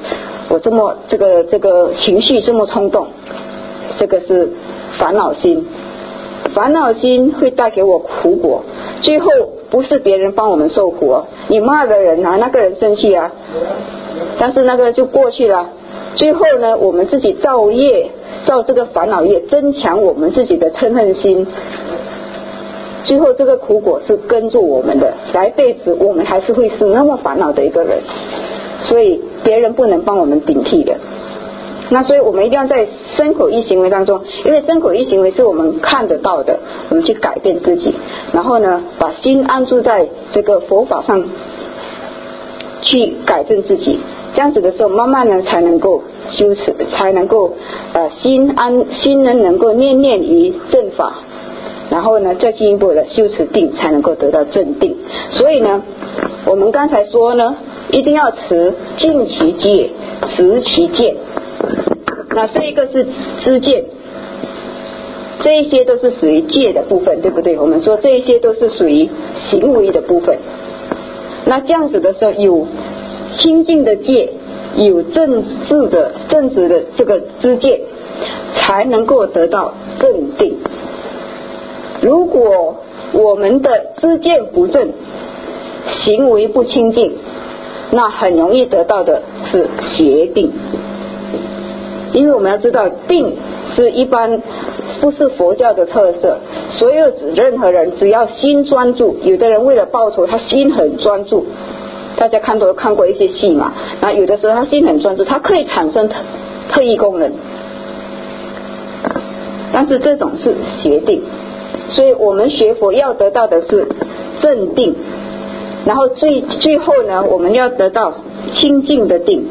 A: 我这么这个这个情绪这么冲动，这个是烦恼心。烦恼心会带给我苦果，最后不是别人帮我们受苦哦，你骂了人啊，那个人生气啊，但是那个就过去了。最后呢，我们自己造业，造这个烦恼业，增强我们自己的嗔恨心，最后这个苦果是跟住我们的，来辈子我们还是会是那么烦恼的一个人，所以别人不能帮我们顶替的。那所以我们一定要在身口意行为当中，因为身口意行为是我们看得到的，我们去改变自己，然后呢把心安住在这个佛法上去改正自己，这样子的时候慢慢呢才能够修持，才能够呃心安心呢能够念念于正法，然后呢再进一步的修持定，才能够得到正定。所以呢我们刚才说呢，一定要持净其戒，持其见。那这一个是知见，这一些都是属于戒的部分，对不对？我们说这一些都是属于行为的部分。那这样子的时候，有清净的戒，有正治的正直的这个知见，才能够得到正定。如果我们的知见不正，行为不清净，那很容易得到的是邪定。因为我们要知道，定是一般不是佛教的特色，所有任何人只要心专注，有的人为了报仇他心很专注，大家看都看过一些戏嘛，那有的时候他心很专注，他可以产生特异功能，但是这种是邪定。所以我们学佛要得到的是正定，然后最最后呢，我们要得到清净的定，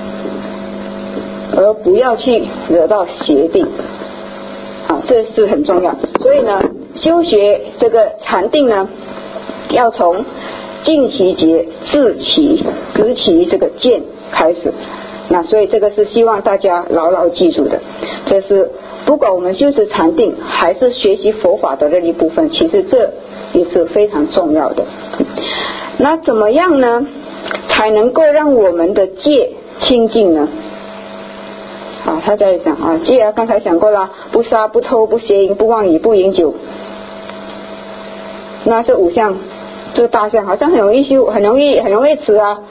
A: 而不要去惹到邪定啊，这是很重要。所以呢，修学这个禅定呢，要从净其节、治其执其这个见开始。那所以这个是希望大家牢牢记住的，这是不管我们修持禅定还是学习佛法的那一部分，其实这也是非常重要的。那怎么样呢才能够让我们的戒清净呢？啊，他在想啊，戒啊，刚才讲过了，不杀、不偷、不邪淫、不妄语、不饮酒。那这五项，这大项好像很容易修，很容易很容易持啊。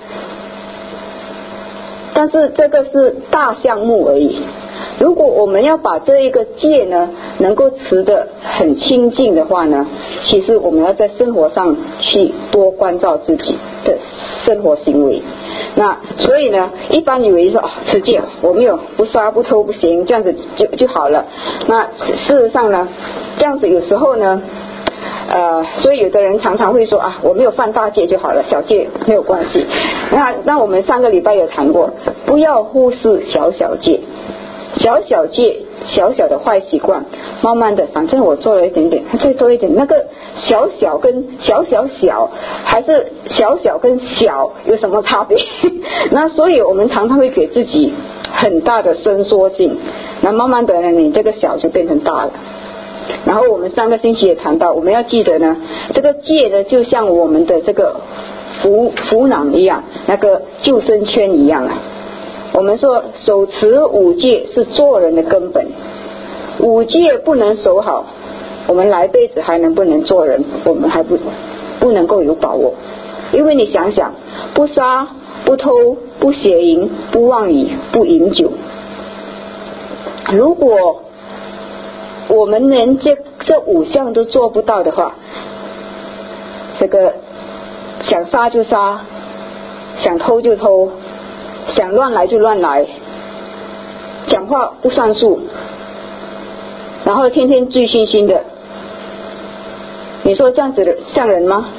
A: 但是这个是大项目而已。如果我们要把这一个戒呢能够持得很清净的话呢，其实我们要在生活上去多关照自己的生活行为。那所以呢，一般以为说哦，持戒我没有不杀不偷不邪淫，这样子就就好了。那事实上呢，这样子有时候呢呃，所以有的人常常会说啊，我没有犯大戒就好了，小戒没有关系。那那我们上个礼拜有谈过，不要忽视小小戒，小小戒，小小的坏习惯，慢慢的，反正我做了一点点，再多一点，那个小小跟小小小，还是小小跟小有什么差别？那所以我们常常会给自己很大的伸缩性，那慢慢的呢，你这个小就变成大了。然后我们上个星期也谈到，我们要记得呢，这个戒呢就像我们的这个浮浮囊一样，那个救生圈一样啊。我们说守持五戒是做人的根本，五戒不能守好，我们来辈子还能不能做人，我们还不不能够有把握。因为你想想，不杀、不偷、不邪淫、不妄语、不饮酒，如果我们连这这五项都做不到的话，这个想杀就杀，想偷就偷，想乱来就乱来，讲话不算数，然后天天醉醺醺的，你说这样子的像人吗？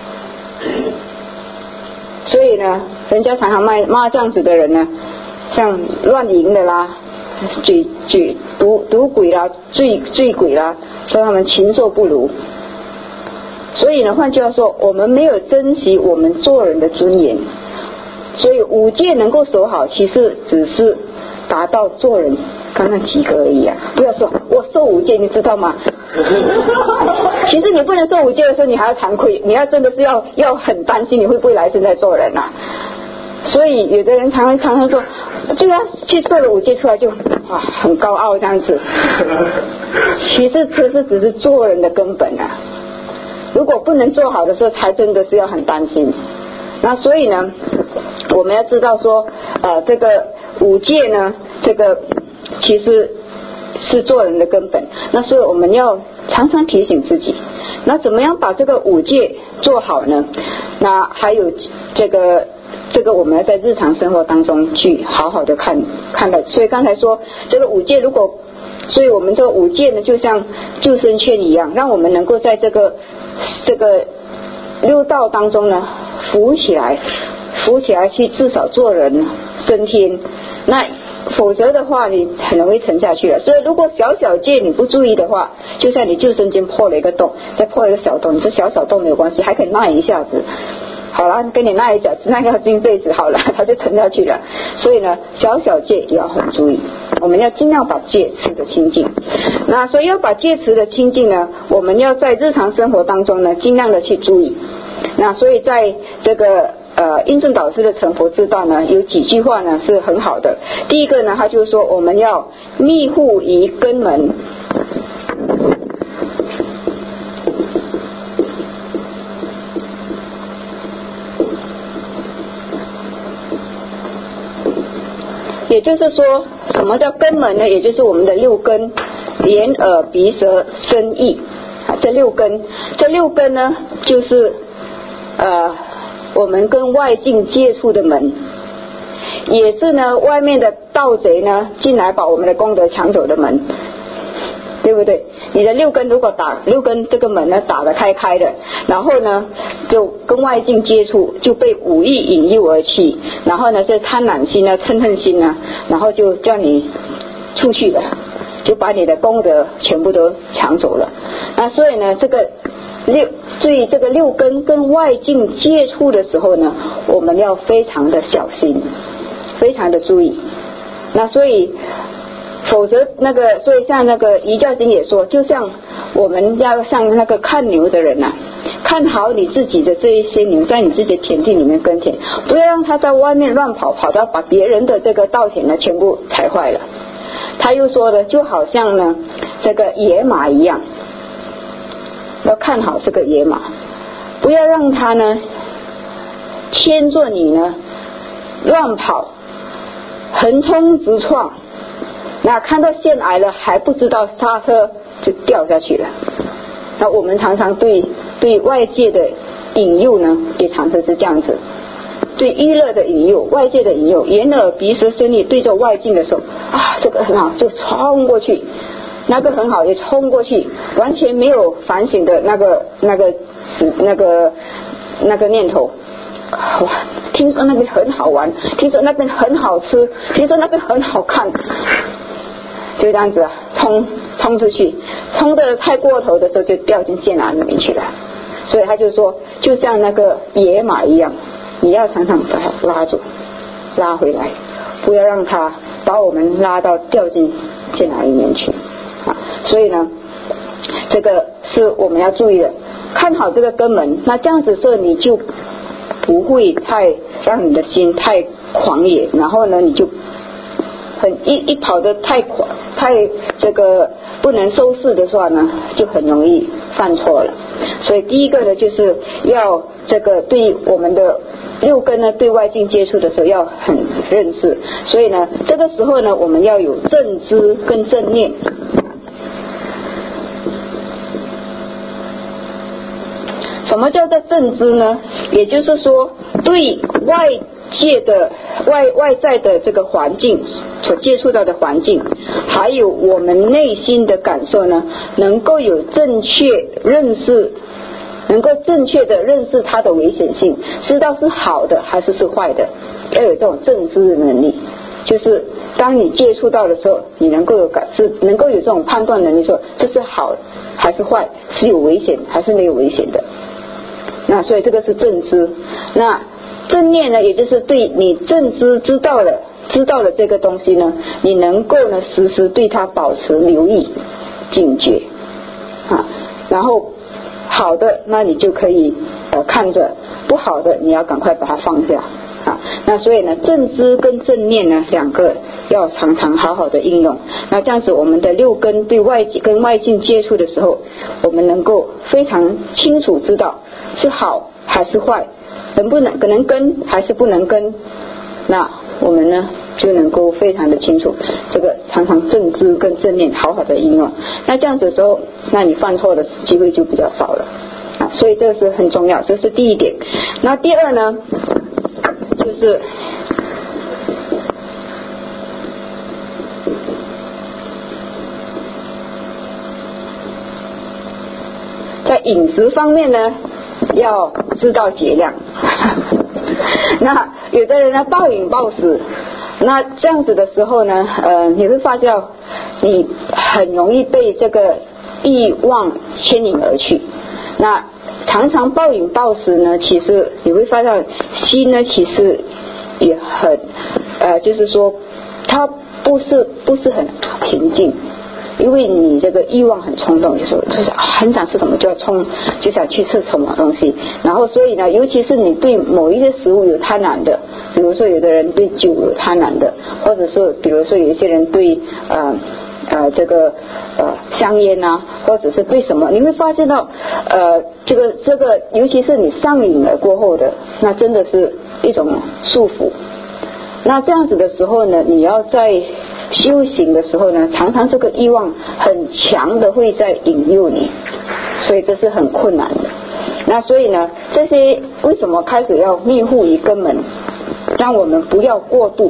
A: 所以呢，人家常常骂骂这样子的人呢，像乱淫的啦，嘴嘴赌赌鬼啦，醉醉鬼啦，说他们禽兽不如。所以呢，换句话说，我们没有珍惜我们做人的尊严，所以五戒能够守好，其实只是达到做人刚刚及格而已啊！不要说我受五戒，你知道吗？其实你不能受五戒的时候，你还要惭愧，你要真的是要要很担心你会不会来生再做人啊！所以有的人常常常常说， 就他去受了五戒出来就哇很高傲这样子。其实这是只是做人的根本啊，如果不能做好的时候，才真的是要很担心。那所以呢，我们要知道说，呃，这个五戒呢，这个其实是做人的根本。那所以我们要常常提醒自己，那怎么样把这个五戒做好呢？那还有这个这个我们要在日常生活当中去好好的看看待。所以刚才说这个五戒，如果所以我们这个五戒呢，就像救生圈一样，让我们能够在这个这个六道当中呢浮起来，浮起来去至少做人升天。那否则的话你很容易沉下去了。所以如果小小戒你不注意的话，就像你救生圈破了一个洞，再破一个小洞，你这小小洞没有关系，还可以耐一下子，好了，跟你耐一下子，那个一辈子好了，他就沉下去了。所以呢，小小戒也要很注意，我们要尽量把戒持得清净。那所以要把戒持得清净呢，我们要在日常生活当中呢尽量的去注意。那所以在这个呃印顺导师的成佛之道呢，有几句话呢是很好的。第一个呢，他就是说我们要密护于根门，也就是说什么叫根门呢？也就是我们的六根，眼耳鼻舌身意，这六根，这六根呢就是呃我们跟外境接触的门，也是呢外面的盗贼呢进来把我们的功德抢走的门，对不对？你的六根如果打六根这个门呢打得开开的，然后呢就跟外境接触，就被五欲引诱而去，然后呢这贪婪心呢嗔恨心呢，然后就叫你出去了，就把你的功德全部都抢走了。那所以呢这个六对这个六根跟外境接触的时候呢，我们要非常的小心，非常的注意。那所以否则那个，所以像那个遗教经也说，就像我们要像那个看牛的人啊，看好你自己的这一些牛在你自己的田地里面耕田，不要让它在外面乱跑，跑到把别人的这个稻田呢全部踩坏了。他又说的就好像呢这个野马一样，要看好这个野马，不要让它呢牵着你呢乱跑，横冲直撞，那看到线来了还不知道刹车就掉下去了。那我们常常对对外界的引诱呢也常常是这样子，对娱乐的引诱，外界的引诱，眼耳鼻舌身意对着外境的时候啊，这个很好就冲过去，那个很好也冲过去，完全没有反省的那个那个那个那个念头。哇，听说那边很好玩，听说那边很好吃，听说那边很好看，就这样子啊，冲冲出去，冲得太过头的时候就掉进陷崖里面去了。所以他就说就像那个野马一样，你要常常把它拉住拉回来，不要让它把我们拉到掉进陷崖里面去啊。所以呢这个是我们要注意的，看好这个根门，那这样子时候你就不会太让你的心太狂野，然后呢你就很一一跑得太快太这个不能收拾的话呢，就很容易犯错了。所以第一个呢就是要这个对我们的六根呢对外境接触的时候要很认识，所以呢这个时候呢我们要有正知跟正念。什么叫做正知呢？也就是说对外界的外外在的这个环境所接触到的环境，还有我们内心的感受呢，能够有正确认识，能够正确的认识它的危险性，知道是好的还是是坏的，要有这种正知的能力。就是当你接触到的时候，你能够有感是能够有这种判断能力，说这是好还是坏，是有危险还是没有危险的。那所以这个是正知。那正念呢，也就是对你正知知道了知道了这个东西呢，你能够呢时时对它保持留意警觉啊，然后好的那你就可以呃看着，不好的你要赶快把它放下啊。 那所以呢，正知跟正念呢，两个要常常好好的应用。那这样子，我们的六根对外界跟外境接触的时候，我们能够非常清楚知道是好还是坏，能不能可能跟还是不能跟，那我们呢就能够非常的清楚，这个常常正知跟正念好好的应用。那这样子的时候，那你犯错的机会就比较少了啊，所以这个是很重要，这是第一点。那第二呢，就是在饮食方面呢，要知道节量。那有的人呢暴饮暴食，那这样子的时候呢，呃，你会发现你很容易被这个欲望牵引而去。那常常暴饮暴食呢，其实你会发现心呢，其实也很呃，就是说它不是不是很平静。因为你这个欲望很冲动的时候，就是很想吃什么就要冲，就想去吃什么东西。然后所以呢，尤其是你对某一些食物有贪婪的，比如说有的人对酒有贪婪的，或者是比如说有一些人对呃呃这个呃香烟啊，或者是对什么，你会发现到呃这个这个，尤其是你上瘾了过后的，那真的是一种束缚。那这样子的时候呢，你要在修行的时候呢，常常这个欲望很强的会在引诱你，所以这是很困难的。那所以呢，这些为什么开始要密护于根门，让我们不要过度。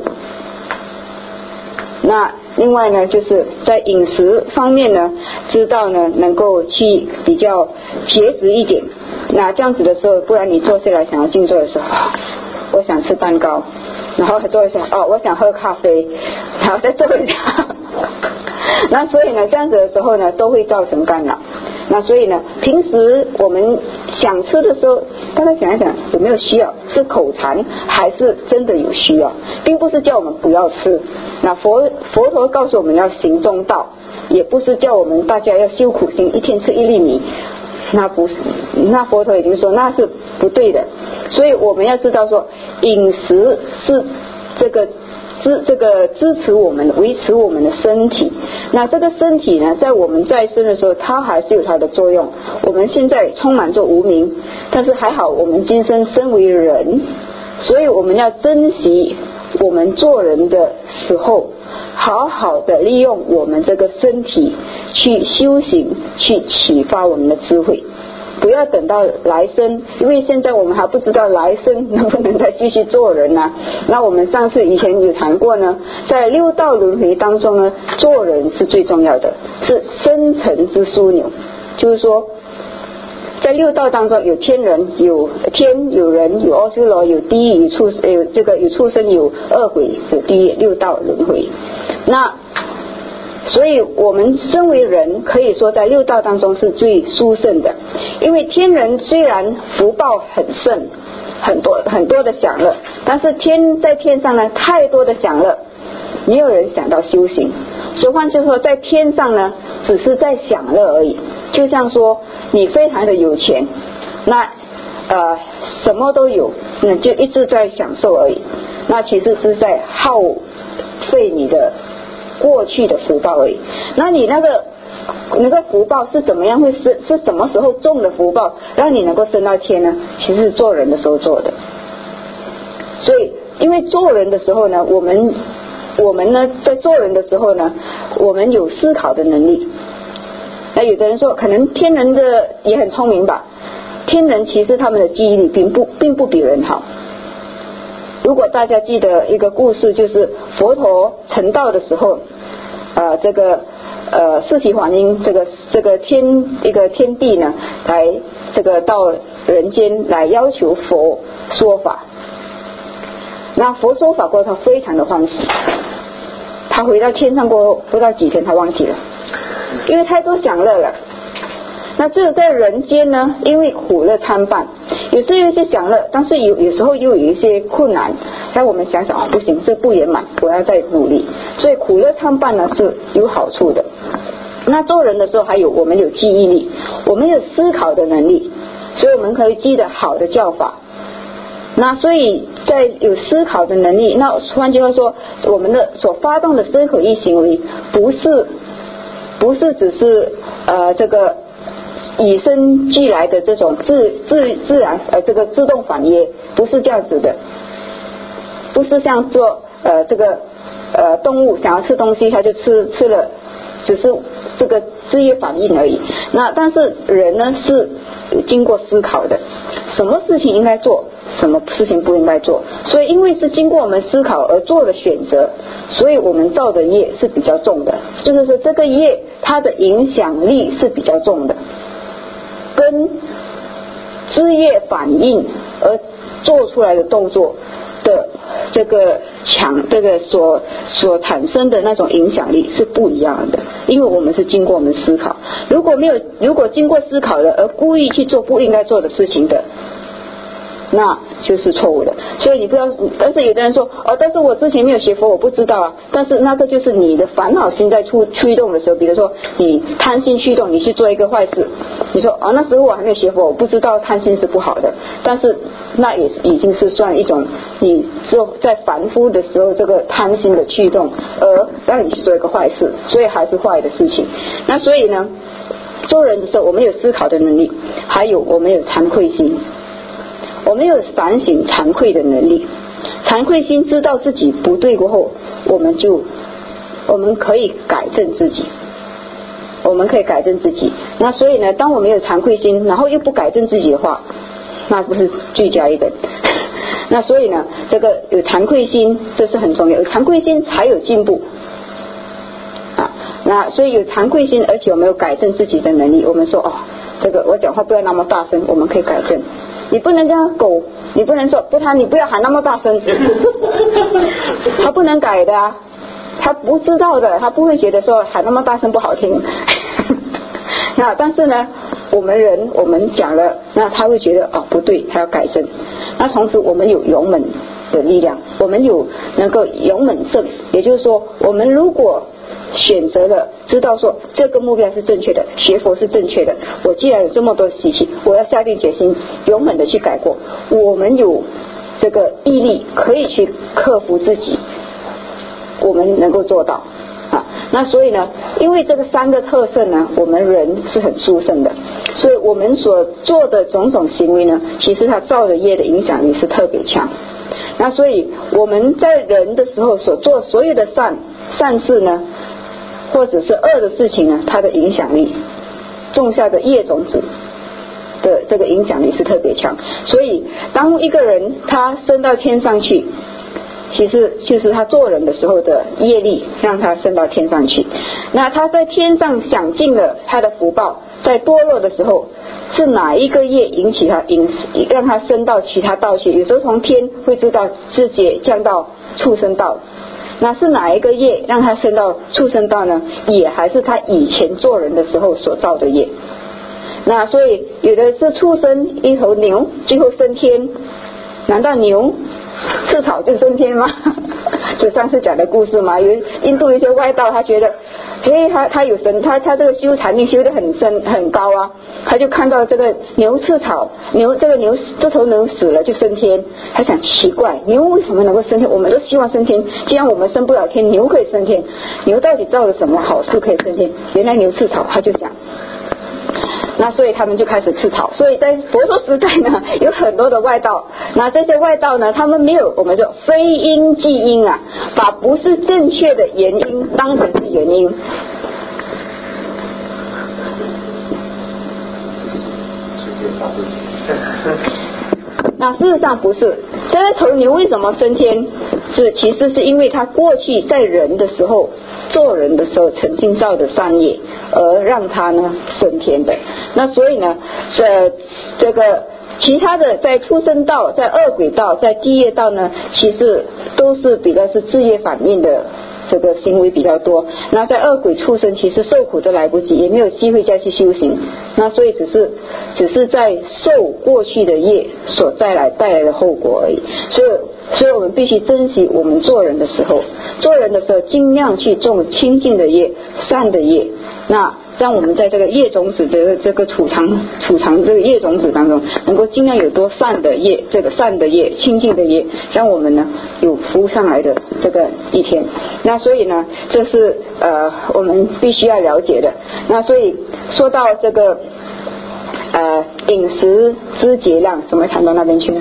A: 那另外呢，就是在饮食方面呢，知道呢能够去比较节制一点。那这样子的时候，不然你坐下来想要静坐的时候，我想吃蛋糕，然后坐一下，哦，我想喝咖啡，然后再坐一下。那所以呢，这样子的时候呢，都会造成干扰。那所以呢，平时我们想吃的时候，大家想一想有没有需要，是口馋还是真的有需要，并不是叫我们不要吃。那佛佛陀告诉我们要行中道，也不是叫我们大家要修苦行，一天吃一粒米，那不是，那佛陀已经说那是不对的。所以我们要知道说，饮食是这个支这个支持我们维持我们的身体。那这个身体呢，在我们在生的时候，它还是有它的作用。我们现在充满着无明，但是还好我们今生身为人，所以我们要珍惜我们做人的时候，好好的利用我们这个身体去修行，去启发我们的智慧。不要等到来生，因为现在我们还不知道来生能不能再继续做人啊。那我们上次以前有谈过呢，在六道轮回当中呢，做人是最重要的，是生辰之枢纽。就是说在六道当中有天人，有天有人，有阿修罗，有地狱，有畜有这个有畜生，有恶鬼，有地狱，六道轮回。那所以我们身为人，可以说在六道当中是最殊胜的。因为天人虽然福报很盛，很多很多的享乐，但是天在天上呢，太多的享乐，没有人想到修行。所以换句话说，在天上呢，只是在享乐而已。就像说你非常的有钱，那呃什么都有，那就一直在享受而已，那其实是在耗费你的过去的福报而已。那你那个那个福报是怎么样会是是什么时候种的福报让你能够升到天呢？其实是做人的时候做的。所以因为做人的时候呢，我们我们呢在做人的时候呢，我们有思考的能力。那有的人说可能天人的也很聪明吧，天人其实他们的记忆力并不并不比人好。如果大家记得一个故事，就是佛陀成道的时候，呃，这个呃释提桓因这个这个天一个天帝呢，来这个到人间来要求佛说法。那佛说法过后，他非常的欢喜。他回到天上过后，不到几天他忘记了，因为太多享乐了。那这个在人间呢，因为苦乐参半，有时候有一些享乐，但是有有时候又有一些困难，让我们想想，哦，不行，这不圆满，我要再努力。所以苦乐参半呢是有好处的。那做人的时候，还有我们有记忆力，我们有思考的能力，所以我们可以记得好的教法， 那所以在有思考的能力，那换句话说，我们的所发动的身口意行为不是不是只是呃这个与生俱来的这种自自自然呃这个自动反应，不是这样子的，不是像做呃这个呃动物想要吃东西它就吃吃了，只是这个自业反应而已。那但是人呢是经过思考的，什么事情应该做，什么事情不应该做，所以因为是经过我们思考而做的选择，所以我们造的业是比较重的，就是说这个业它的影响力是比较重的，跟枝叶反应而做出来的动作的这个强这个所所产生的那种影响力是不一样的，因为我们是经过我们思考，如果没有如果经过思考的而故意去做不应该做的事情的，那就是错误的。所以你不要，但是有的人说哦，但是我之前没有学佛我不知道啊，但是那个就是你的烦恼心在驱驱动的时候，比如说你贪心驱动你去做一个坏事，你说哦那时候我还没有学佛我不知道贪心是不好的，但是那也已经是算一种你做在凡夫的时候这个贪心的驱动而让你去做一个坏事，所以还是坏的事情。那所以呢做人的时候我们有思考的能力，还有我们有惭愧心，我们有反省惭愧的能力，惭愧心知道自己不对过后，我们就我们可以改正自己，我们可以改正自己。那所以呢当我们有惭愧心然后又不改正自己的话，那不是罪加一等。那所以呢这个有惭愧心这是很重要，有惭愧心才有进步啊。那所以有惭愧心而且我们有改正自己的能力，我们说哦这个我讲话不要那么大声，我们可以改正。你不能这样狗，你不能说不他你不要喊那么大声他不能改的啊，他不知道的，他不会觉得说喊那么大声不好听那但是呢我们人我们讲了，那他会觉得哦不对，他要改正。那同时我们有勇猛的力量，我们有能够勇猛胜，也就是说我们如果选择了知道说这个目标是正确的，学佛是正确的，我既然有这么多习气，我要下定决心勇猛的去改过，我们有这个毅力可以去克服自己，我们能够做到啊。那所以呢因为这个三个特色呢我们人是很殊胜的，所以我们所做的种种行为呢其实它造的业的影响力是特别强。那所以我们在人的时候所做所有的善善事呢或者是恶的事情呢，它的影响力种下的业种子的这个影响力是特别强。所以当一个人他升到天上去，其实就是他做人的时候的业力让他升到天上去，那他在天上享尽了他的福报，在堕落的时候是哪一个业引起他引让他升到其他道去，有时候从天会知道直接降到畜生道，那是哪一个业让他升到畜生道呢？也还是他以前做人的时候所造的业。那所以有的是畜生一头牛最后升天，难道牛吃草就升天吗？就上次讲的故事嘛，有印度一些外道他觉得嘿他他有神，他他这个修禅定修得很深很高啊，他就看到这个牛吃草，牛这个牛这头牛死了就升天，他想奇怪牛为什么能够升天，我们都希望升天，既然我们升不了天，牛可以升天，牛到底造了什么好事可以升天？原来牛吃草，他就想，那所以他们就开始吃草。所以在佛陀时代呢有很多的外道，那这些外道呢他们没有我们说非因即因啊，把不是正确的原因当成是原因。那事实上不是，这头牛为什么升天，是其实是因为他过去在人的时候做人的时候曾经造的善业而让他呢升天的。那所以呢这这个其他的在畜生道在恶鬼道在地狱道呢其实都是比较是自业反应的这个行为比较多，那在恶鬼畜生其实受苦都来不及，也没有机会再去修行，那所以只是只是在受过去的业所带来带来的后果而已。所以所以我们必须珍惜我们做人的时候，做人的时候尽量去种清净的业善的业，那让我们在这个业种子的这个储藏储藏这个业种子当中，能够尽量有多善的业，这个善的业、清净的业，让我们呢有浮上来的这个一天。那所以呢，这是呃我们必须要了解的。那所以说到这个呃饮食之节量，怎么谈到那边去呢？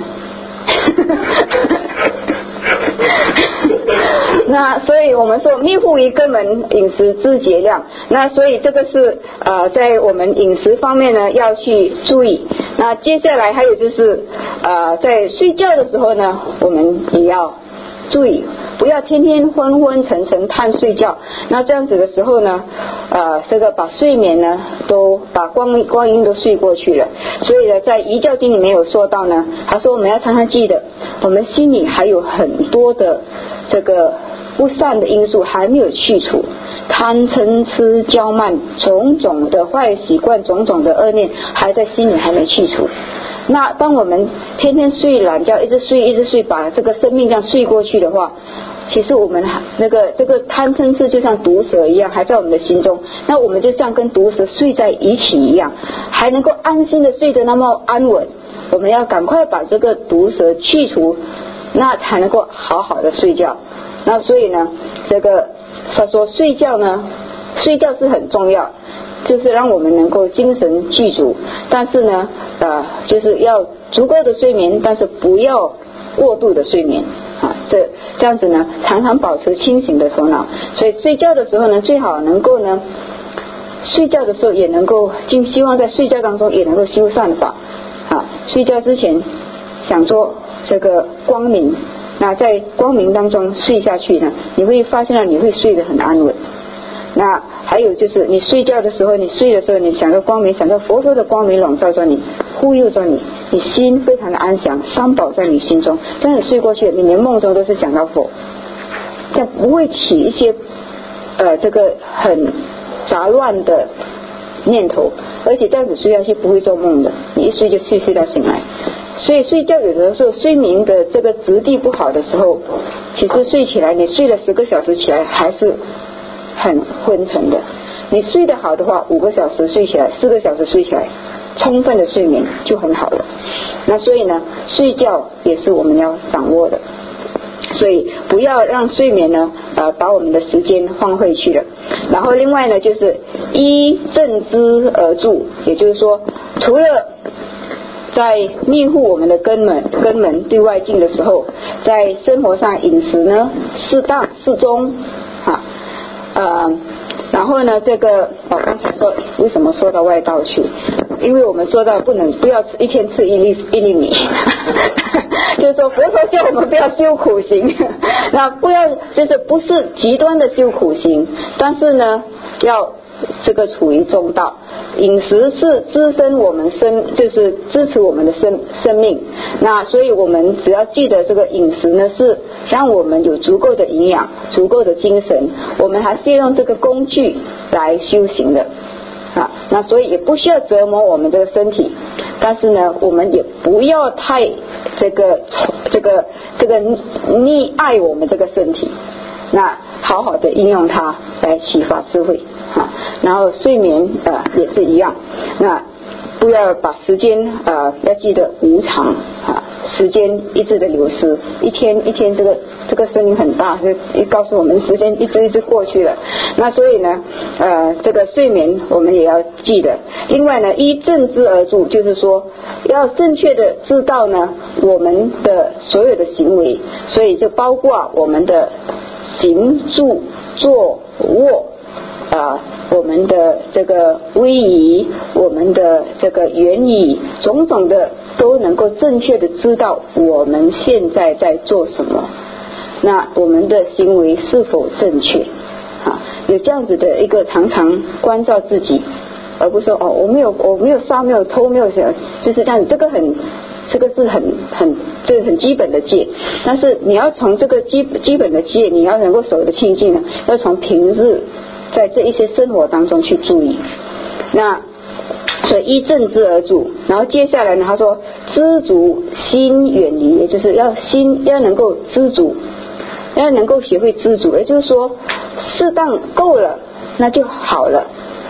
A: 那所以我们说密护于根门，饮食之节量。那所以这个是呃在我们饮食方面呢要去注意。那接下来还有就是呃在睡觉的时候呢，我们也要注意，不要天天昏昏沉沉贪睡觉。那这样子的时候呢，呃，这个把睡眠呢都把光光阴都睡过去了。所以呢，在遗教经里面有说到呢，他说我们要常常记得，我们心里还有很多的这个不善的因素还没有去除，贪嗔痴骄慢种种的坏习惯，种种的恶念还在心里还没去除。那当我们天天睡懒觉，一直睡一直睡，把这个生命这样睡过去的话，其实我们那个这个贪嗔痴就像毒蛇一样，还在我们的心中。那我们就像跟毒蛇睡在一起一样，还能够安心的睡得那么安稳。我们要赶快把这个毒蛇去除，那才能够好好的睡觉。那所以呢，这个他说睡觉呢，睡觉是很重要，就是让我们能够精神具足，但是呢呃，就是要足够的睡眠，但是不要过度的睡眠啊，这这样子呢常常保持清醒的头脑。所以睡觉的时候呢，最好能够呢睡觉的时候也能够尽希望在睡觉当中也能够修善法啊，睡觉之前想做这个光明，那在光明当中睡下去呢，你会发现到你会睡得很安稳。那还有就是你睡觉的时候，你睡的时候你想到光明，想到佛陀的光明笼罩着你，护佑着你，你心非常的安详，三宝在你心中，这样你睡过去，你连梦中都是想到佛，这样不会起一些呃这个很杂乱的念头，而且这样子睡下去不会做梦的，你一睡就睡睡到醒来。所以睡觉有的时候睡眠的这个质地不好的时候，其实睡起来你睡了十个小时起来还是很昏沉的。你睡得好的话，五个小时睡起来，四个小时睡起来，充分的睡眠就很好了。那所以呢，睡觉也是我们要掌握的，所以不要让睡眠呢呃把我们的时间荒废去了。然后另外呢，就是依正知而住，也就是说，除了在密护我们的根门根门对外境的时候，在生活上饮食呢适当适中啊呃然后呢这个我、哦、刚才说为什么说到外道去，因为我们说到不能不要吃一天吃一粒一粒米就是说佛陀叫我们不要修苦行那不要就是不是极端的修苦行，但是呢要这个处于中道。饮食是支撑我们生，就是支持我们的生生命，那所以我们只要记得这个饮食呢是让我们有足够的营养，足够的精神，我们还是用这个工具来修行的啊。那所以也不需要折磨我们这个身体，但是呢我们也不要太这个这个这个溺爱我们这个身体，那好好的应用它来启发智慧啊。然后睡眠呃也是一样，那不要把时间呃要记得无常啊，时间一直的流失，一天一天这个这个声音很大，就告诉我们时间一直一直过去了。那所以呢呃这个睡眠我们也要记得。另外呢依正知而住，就是说要正确的知道呢我们的所有的行为，所以就包括我们的行住坐卧啊，我们的这个威仪，我们的这个言语，种种的都能够正确的知道我们现在在做什么，那我们的行为是否正确啊？有这样子的一个常常关照自己，而不是说哦我没有我没有杀没有偷没有想，就是这样子，这个很这个是很很这个很基本的戒。但是你要从这个基基本的戒，你要能够守得清净呢，要从平日在这一些生活当中去注意。那所以依正知而住，然后接下来呢他说知足心远离，也就是要心要能够知足，要能够学会知足，也就是说适当够了那就好了，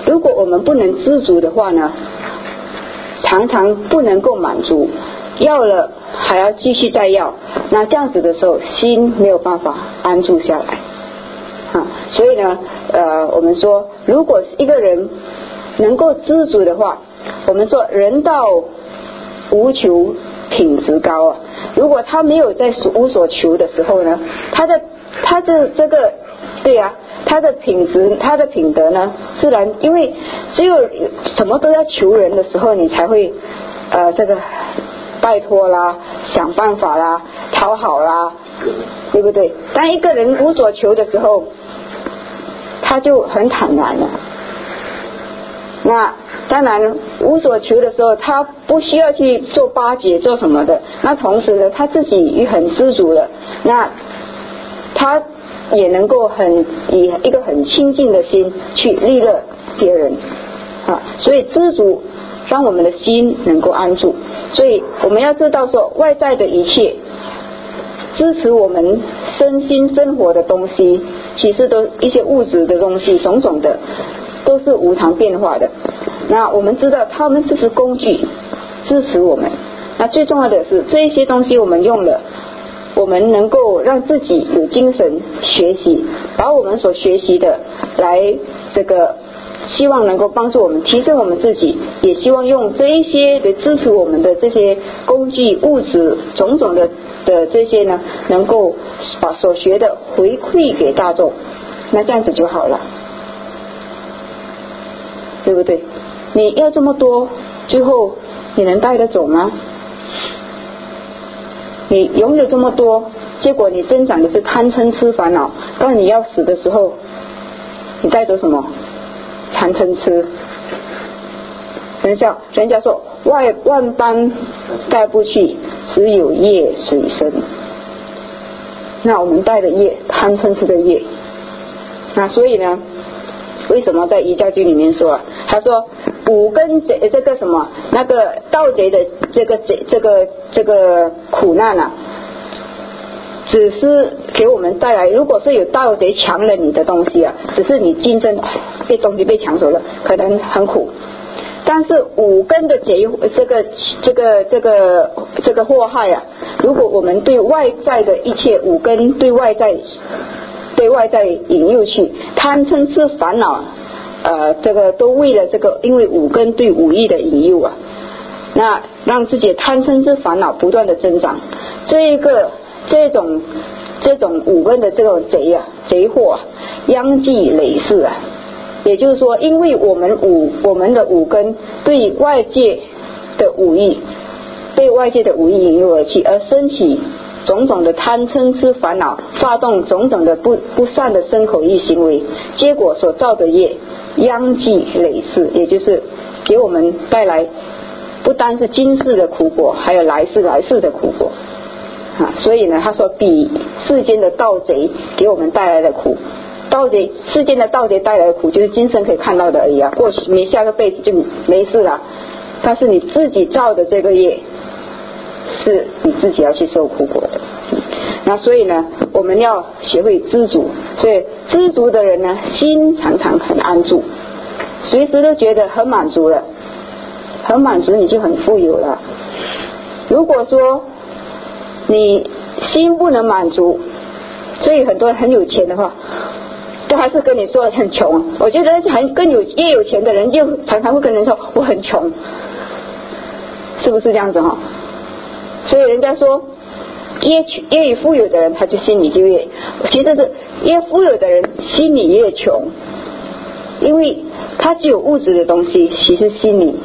A: 如果我们不能知足的话呢，常常不能够满足，要了还要继续再要，那这样子的时候心没有办法安住下来啊。所以呢呃，我们说如果一个人能够知足的话，我们说人道无求品质高啊。如果他没有在无所求的时候呢，他的他的这个对呀、啊，他的品质他的品德呢，自然因为只有什么都要求人的时候，你才会呃这个拜托啦，想办法啦，讨好啦，对不对？当一个人无所求的时候，他就很坦然了。那当然无所求的时候，他不需要去做巴结做什么的，那同时呢他自己也很知足了，那他也能够很以一个很清净的心去利乐别人啊。所以知足让我们的心能够安住。所以我们要知道说，外在的一切支持我们身心生活的东西，其实都一些物质的东西，种种的都是无常变化的。那我们知道它们只是工具支持我们，那最重要的是这一些东西我们用了，我们能够让自己有精神学习，把我们所学习的来这个希望能够帮助我们提升我们自己，也希望用这一些的支持我们的这些工具物质种种的的这些呢，能够把所学的回馈给大众，那这样子就好了，对不对？你要这么多，最后你能带得走吗？你拥有这么多，结果你增长的是贪嗔痴烦恼，到你要死的时候，你带走什么？贪嗔痴。人家人家说外万般带不去，只有业随身。那我们带的业，贪嗔痴的业。那所以呢，为什么在瑜伽经里面说、啊、他说五根贼这个什么那个盗贼的这个贼这个这个苦难啊，只是给我们带来，如果是有盗贼抢了你的东西啊，只是你竞争被东西被抢走了，可能很苦。但是五根的贼这个这个这个这个祸害啊，如果我们对外在的一切五根对外在对外在引诱去贪嗔痴烦恼，呃，这个都为了这个，因为五根对五欲的引诱啊，那让自己的贪嗔痴烦恼不断的增长，这一个这种这种五根的这种贼啊贼祸啊，殃及累世啊。也就是说，因为我们五我们的五根对外界的五欲被外界的五欲引诱而去，而升起种种的贪嗔痴烦恼，发动种种的不不善的身口意行为，结果所造的业殃及累世，也就是给我们带来不单是今世的苦果，还有来世来世的苦果啊。所以呢，他说比世间的盗贼给我们带来的苦，盗贼世间的盗贼带来的苦就是今生可以看到的而已啊，过去没下个辈子就没事了。但是你自己造的这个业是你自己要去受苦果的。那所以呢，我们要学会知足。所以知足的人呢，心常常很安住，随时都觉得很满足了，很满足你就很富有了。如果说你心不能满足，所以很多人很有钱的话，都还是跟你说很穷。我觉得很更有越有钱的人就常常会跟人说我很穷，是不是这样子哈？所以人家说越越富有的人，他就心里就越，其实是越富有的人心里越穷，因为他只有物质的东西，其实心里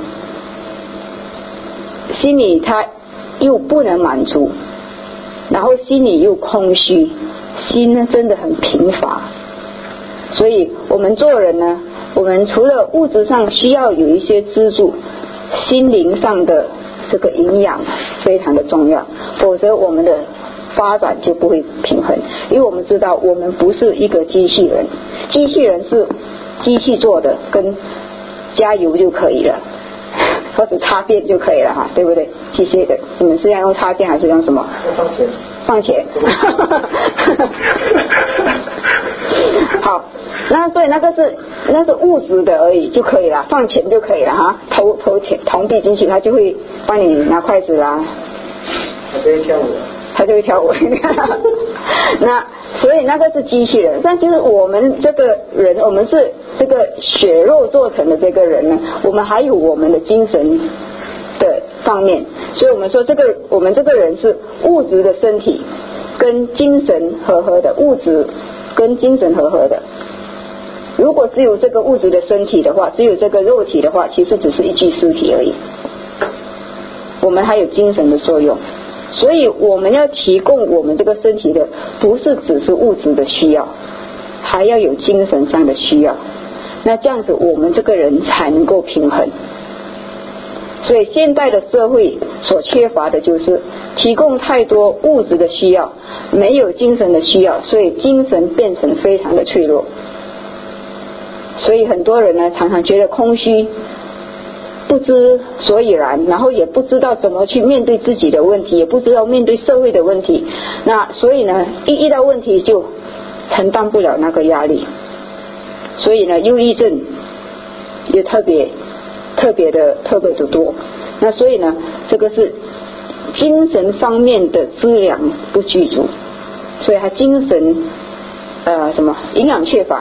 A: 心里他又不能满足，然后心里又空虚，心呢真的很贫乏。所以我们做人呢，我们除了物质上需要有一些资助，心灵上的这个营养非常的重要，否则我们的发展就不会平衡。因为我们知道我们不是一个机器人，机器人是机器做的，跟加油就可以了，或者插电就可以了哈，对不对？机械的，你们是要用插电还是用什么？
B: 放钱。
A: 放钱。 好，那所以那个是那是物质的而已就可以了，放钱就可以了哈，投投钱铜币进去，他就会帮你拿筷子啦，
B: 他就会跳舞，
A: 他就会跳舞。那所以那个是机器人，但就是我们这个人，我们是这个血肉做成的这个人呢，我们还有我们的精神的方面，所以我们说这个我们这个人是物质的身体跟精神合合的，物质跟精神合合的。如果只有这个物质的身体的话，只有这个肉体的话，其实只是一具尸体而已。我们还有精神的作用，所以我们要提供我们这个身体的，不是只是物质的需要，还要有精神上的需要。那这样子，我们这个人才能够平衡。所以现代的社会所缺乏的就是提供太多物质的需要，没有精神的需要，所以精神变成非常的脆弱。所以很多人呢常常觉得空虚，不知所以然，然后也不知道怎么去面对自己的问题，也不知道面对社会的问题。那所以呢一遇到问题就承担不了那个压力，所以呢忧郁症也特别特别的特别的多。那所以呢这个是精神方面的资粮不具足，所以他精神呃什么营养缺乏，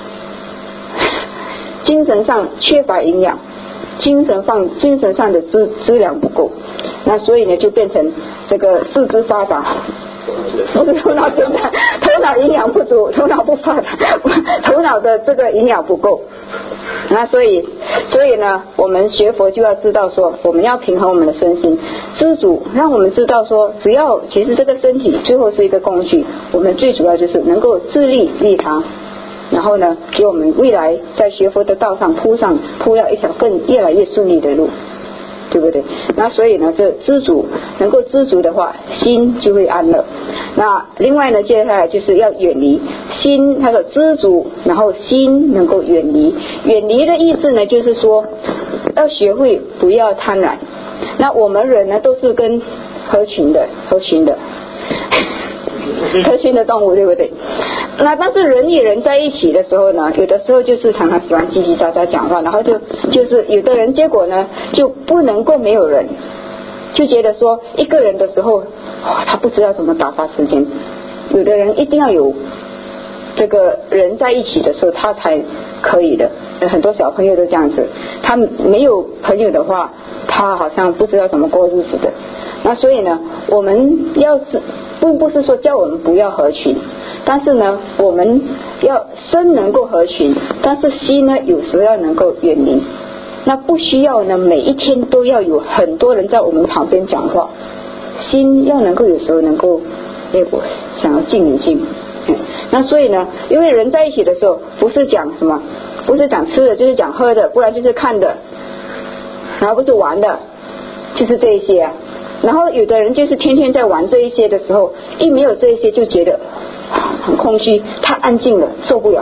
A: 精神上缺乏营养，精神上精神上的资资粮不够，那所以呢就变成这个四肢发达，不是头脑发达，头脑营养不足，头脑不发达，头脑的这个营养不够。那所以所以呢我们学佛就要知道说，我们要平衡我们的身心，知足，让我们知道说，只要其实这个身体最后是一个工具，我们最主要就是能够自利利他，然后呢给我们未来在学佛的道上铺上铺了一条更越来越顺利的路，对不对？那所以呢这知足，能够知足的话，心就会安乐。那另外呢接下来就是要远离心，他说知足，然后心能够远离。远离的意思呢就是说要学会不要贪婪。那我们人呢都是跟合群的合群的合群的动物，对不对？那但是人与人在一起的时候呢，有的时候就是常常喜欢叽叽喳喳讲话，然后就就是有的人结果呢就不能够没有人，就觉得说一个人的时候、哦、他不知道怎么打发时间。有的人一定要有这个人在一起的时候他才可以的，很多小朋友都这样子，他没有朋友的话他好像不知道怎么过日子的。那所以呢我们要是并不是说叫我们不要合群，但是呢我们要身能够合群，但是心呢有时候要能够远离。那不需要呢每一天都要有很多人在我们旁边讲话，心要能够有时候能够哎我想要静一静。那所以呢因为人在一起的时候不是讲什么，不是讲吃的就是讲喝的，不然就是看的，然后不是玩的，就是这一些啊。然后有的人就是天天在玩这一些的时候，一没有这一些就觉得很空虚，太安静了受不了。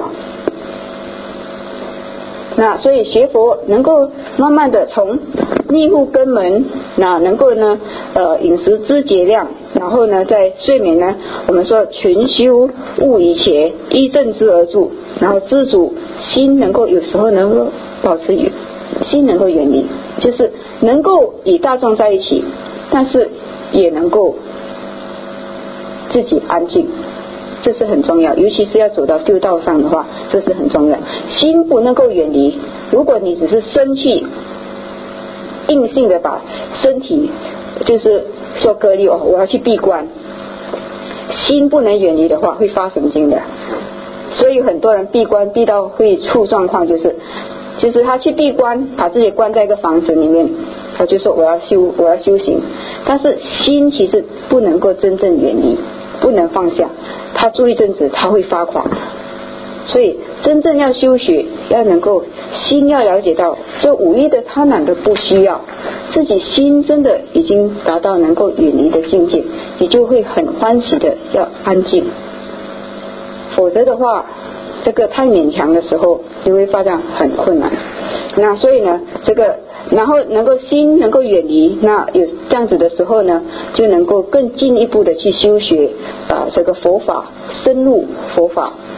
A: 那所以学佛能够慢慢的从密户根门，那能够呢呃饮食知节量，然后呢在睡眠呢我们说群修勿一切，依正知而住，然后知足，心能够有时候能够保持远，心能够远离，就是能够与大众在一起，但是也能够自己安静，这是很重要。尤其是要走到修道上的话，这是很重要。心不能够远离，如果你只是生气硬性的把身体就是说隔离，我要去闭关，心不能远离的话会发神经的。所以很多人闭关闭到会出状况，就是其实他去闭关把自己关在一个房子里面，他就说我要修我要修行，但是心其实不能够真正远离，不能放下，他住一阵子他会发狂。所以真正要修学，要能够心要了解到这五欲的贪婪都不需要，自己心真的已经达到能够远离的境界，你就会很欢喜的要安静。否则的话这个太勉强的时候你会发展很困难。那所以呢这个然后能够心能够远离，那有这样子的时候呢就能够更进一步的去修学啊、呃、这个佛法，深入佛法，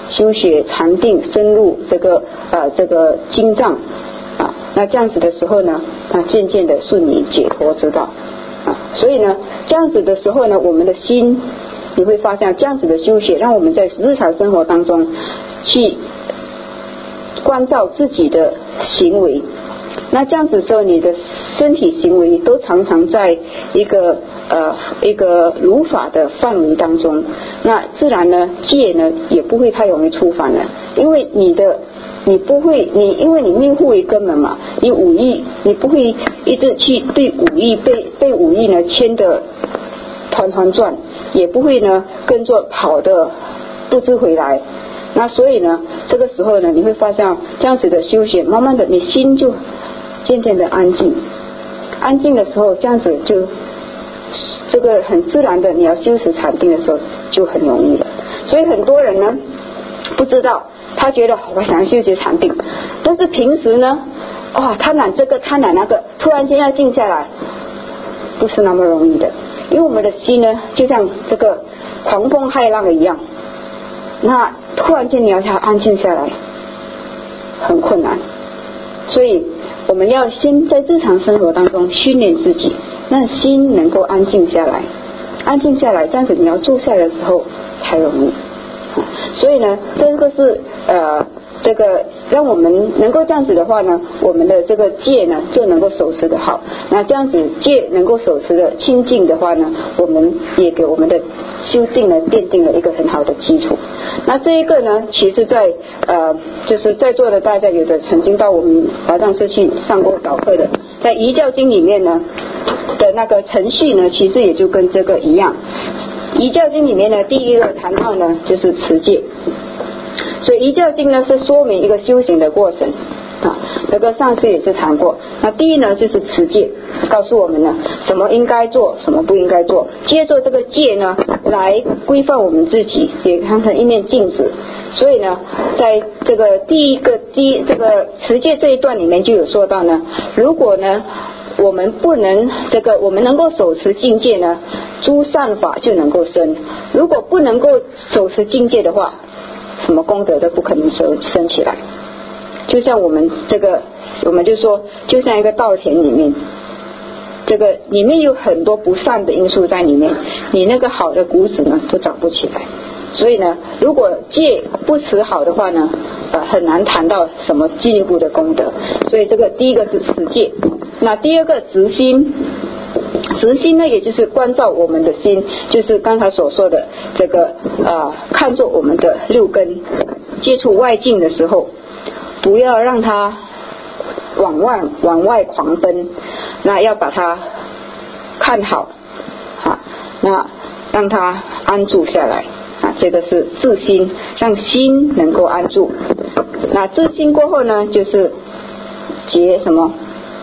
A: 修学禅定，深入这个呃这个经藏啊，那这样子的时候呢，那渐渐的顺你解脱之道啊。所以呢，这样子的时候呢，我们的心你会发现，这样子的修学，让我们在日常生活当中去关照自己的行为。那这样子的时候，你的身体行为都常常在一个呃一个如法的范围当中，那自然呢戒呢也不会太容易触犯了，因为你的你不会你因为你命护为根本嘛，你五欲你不会一直去对五欲被被五欲呢牵得团团转，也不会呢跟着跑的不知回来。那所以呢，这个时候呢，你会发现这样子的修学，慢慢的你心就渐渐的安静，安静的时候，这样子就这个很自然的，你要修持禅定的时候就很容易了。所以很多人呢不知道，他觉得我想修学禅定，但是平时呢，哇、哦，贪婪这个贪婪那个，突然间要静下来，不是那么容易的，因为我们的心呢，就像这个狂风骇浪一样。那突然间你要他安静下来很困难，所以我们要先在日常生活当中训练自己，让心能够安静下来，安静下来，这样子你要坐下来的时候才容易。所以呢，这个是呃这个让我们能够这样子的话呢，我们的这个戒呢就能够守持的好。那这样子戒能够守持的清净的话呢，我们也给我们的修定呢奠定了一个很好的基础。那这一个呢，其实在呃就是在座的大家有的曾经到我们华藏寺去上过早课的，在遗教经里面呢的那个程序呢，其实也就跟这个一样。遗教经里面呢，第一个谈到呢就是持戒，所以遗教经呢是说明一个修行的过程啊，这个上次也是谈过。那第一呢就是持戒，告诉我们呢什么应该做，什么不应该做，接着这个戒呢来规范我们自己，也看成一面镜子。所以呢，在这个第一个第一这个持戒这一段里面就有说到呢，如果呢我们不能这个我们能够守持境界呢，诸善法就能够生；如果不能够守持境界的话，什么功德都不可能生生起来。就像我们这个，我们就说，就像一个稻田里面，这个里面有很多不善的因素在里面，你那个好的谷子呢都长不起来。所以呢，如果戒不持好的话呢，呃，很难谈到什么进一步的功德。所以这个第一个是持戒，那第二个直心。直心呢，也就是关照我们的心，就是刚才所说的这个呃，看作我们的六根，接触外境的时候，不要让它往外往外狂奔，那要把它看好啊，那让它安住下来啊，这个是自心，让心能够安住。那自心过后呢，就是节什么？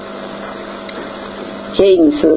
A: 节饮食。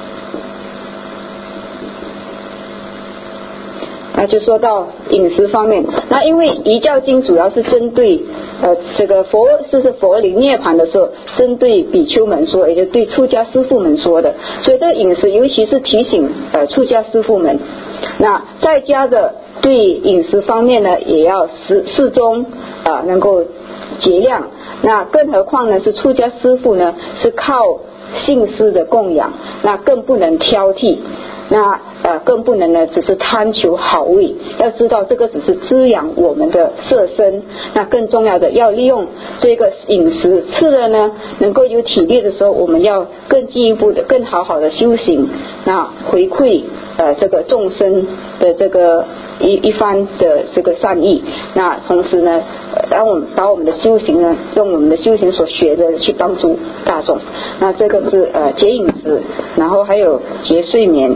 A: 那就说到饮食方面，那因为遗教经主要是针对呃这个佛是是佛临涅槃的时候，针对比丘们说，也就对出家师父们说的，所以这个饮食尤其是提醒呃出家师父们，那在家的对饮食方面呢，也要适适中啊、呃，能够节量。那更何况呢，是出家师父呢，是靠信师的供养，那更不能挑剔。那呃更不能呢只是贪求好味，要知道这个只是滋养我们的色身，那更重要的要利用这个饮食吃了呢能够有体力的时候，我们要更进一步的更好好的修行，那回馈呃这个众生的这个一一番的这个善意，那同时呢让我们把我们的修行呢用我们的修行所学的去帮助大众。那这个是呃节饮食，然后还有节睡眠。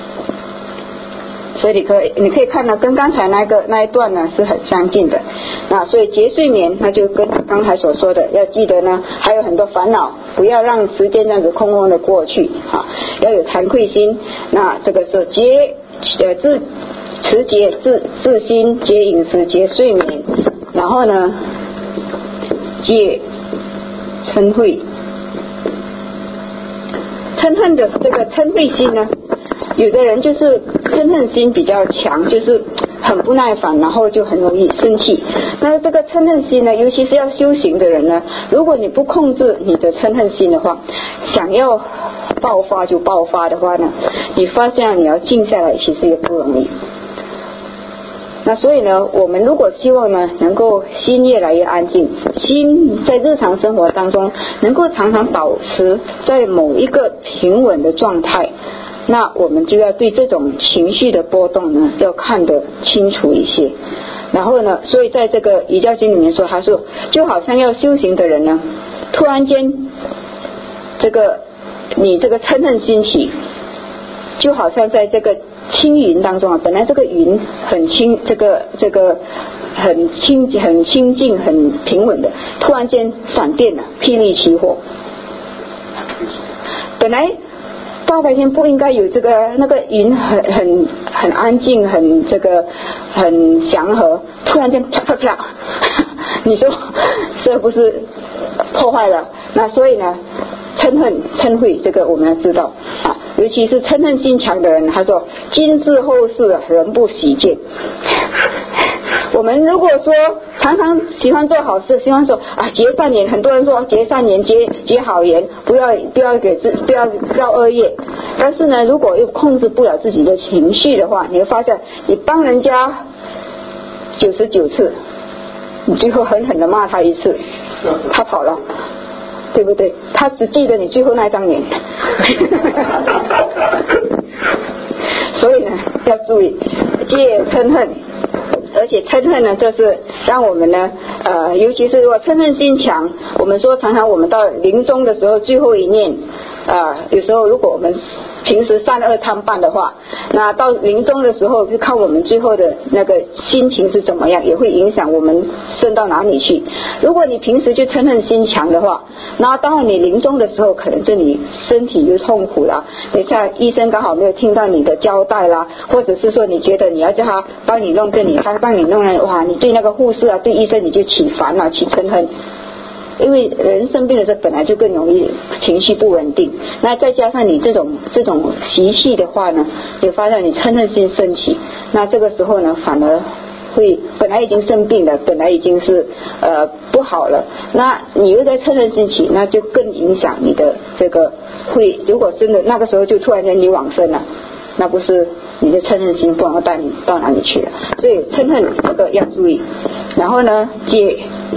A: 所以你可以你可以看到跟刚才那个那一段呢是很相近的。那所以节睡眠，那就跟刚才所说的，要记得呢还有很多烦恼，不要让时间这样子空空的过去啊，要有惭愧心。那这个是节呃自持节自自心，节饮食，节睡眠，然后呢戒嗔恚。嗔恨的这个嗔恚心呢，有的人就是嗔恨心比较强，就是很不耐烦，然后就很容易生气。那这个嗔恨心呢，尤其是要修行的人呢，如果你不控制你的嗔恨心的话，想要爆发就爆发的话呢，你发现你要静下来其实也不容易。那所以呢，我们如果希望呢能够心越来越安静，心在日常生活当中能够常常保持在某一个平稳的状态，那我们就要对这种情绪的波动呢要看得清楚一些。然后呢，所以在这个瑜伽经里面说，他说就好像要修行的人呢，突然间这个你这个嗔恨心起，就好像在这个轻云当中啊，本来这个云很轻，这个这个很清很清净很平稳的，突然间闪电了，霹雳起火。本来大白天不应该有这个那个云很很很安静，很这个很祥和，突然间啪啪啪，你说这不是破坏了？那所以呢，嗔恨嗔恚这个我们要知道啊，尤其是嗔恨心强的人，他说今世后世人不喜见。我们如果说常常喜欢做好事，喜欢说啊结善缘，很多人说结善缘结结好缘，不要不要给自不要不要恶业。但是呢，如果又控制不了自己的情绪的话，你会发现你帮人家九十九次，你最后狠狠的骂他一次，他跑了，对不对？他只记得你最后那张脸。所以呢，要注意戒嗔恨。而且嗔恨呢，就是让我们呢，呃，尤其是如果嗔恨心强，我们说常常我们到临终的时候最后一念，啊、呃，有时候如果我们平时善恶参半的话，那到临终的时候就看我们最后的那个心情是怎么样，也会影响我们升到哪里去。如果你平时就嗔恨心强的话，然后当你临终的时候，可能就你身体又痛苦了，等一下医生刚好没有听到你的交代啦，或者是说你觉得你要叫他帮你弄，跟你他帮你弄了，哇，你对那个护士啊，对医生你就起烦了，起嗔恨。因为人生病的时候本来就更容易情绪不稳定，那再加上你这种这种习气的话呢，你发现你嗔恨心升起，那这个时候呢反而会本来已经生病了，本来已经是呃不好了，那你又在嗔恨心起，那就更影响你的这个会，如果真的那个时候就突然间你往生了，那不是你的嗔恨心不知道带你到哪里去了。所以嗔恨这个要注意。然后呢，戒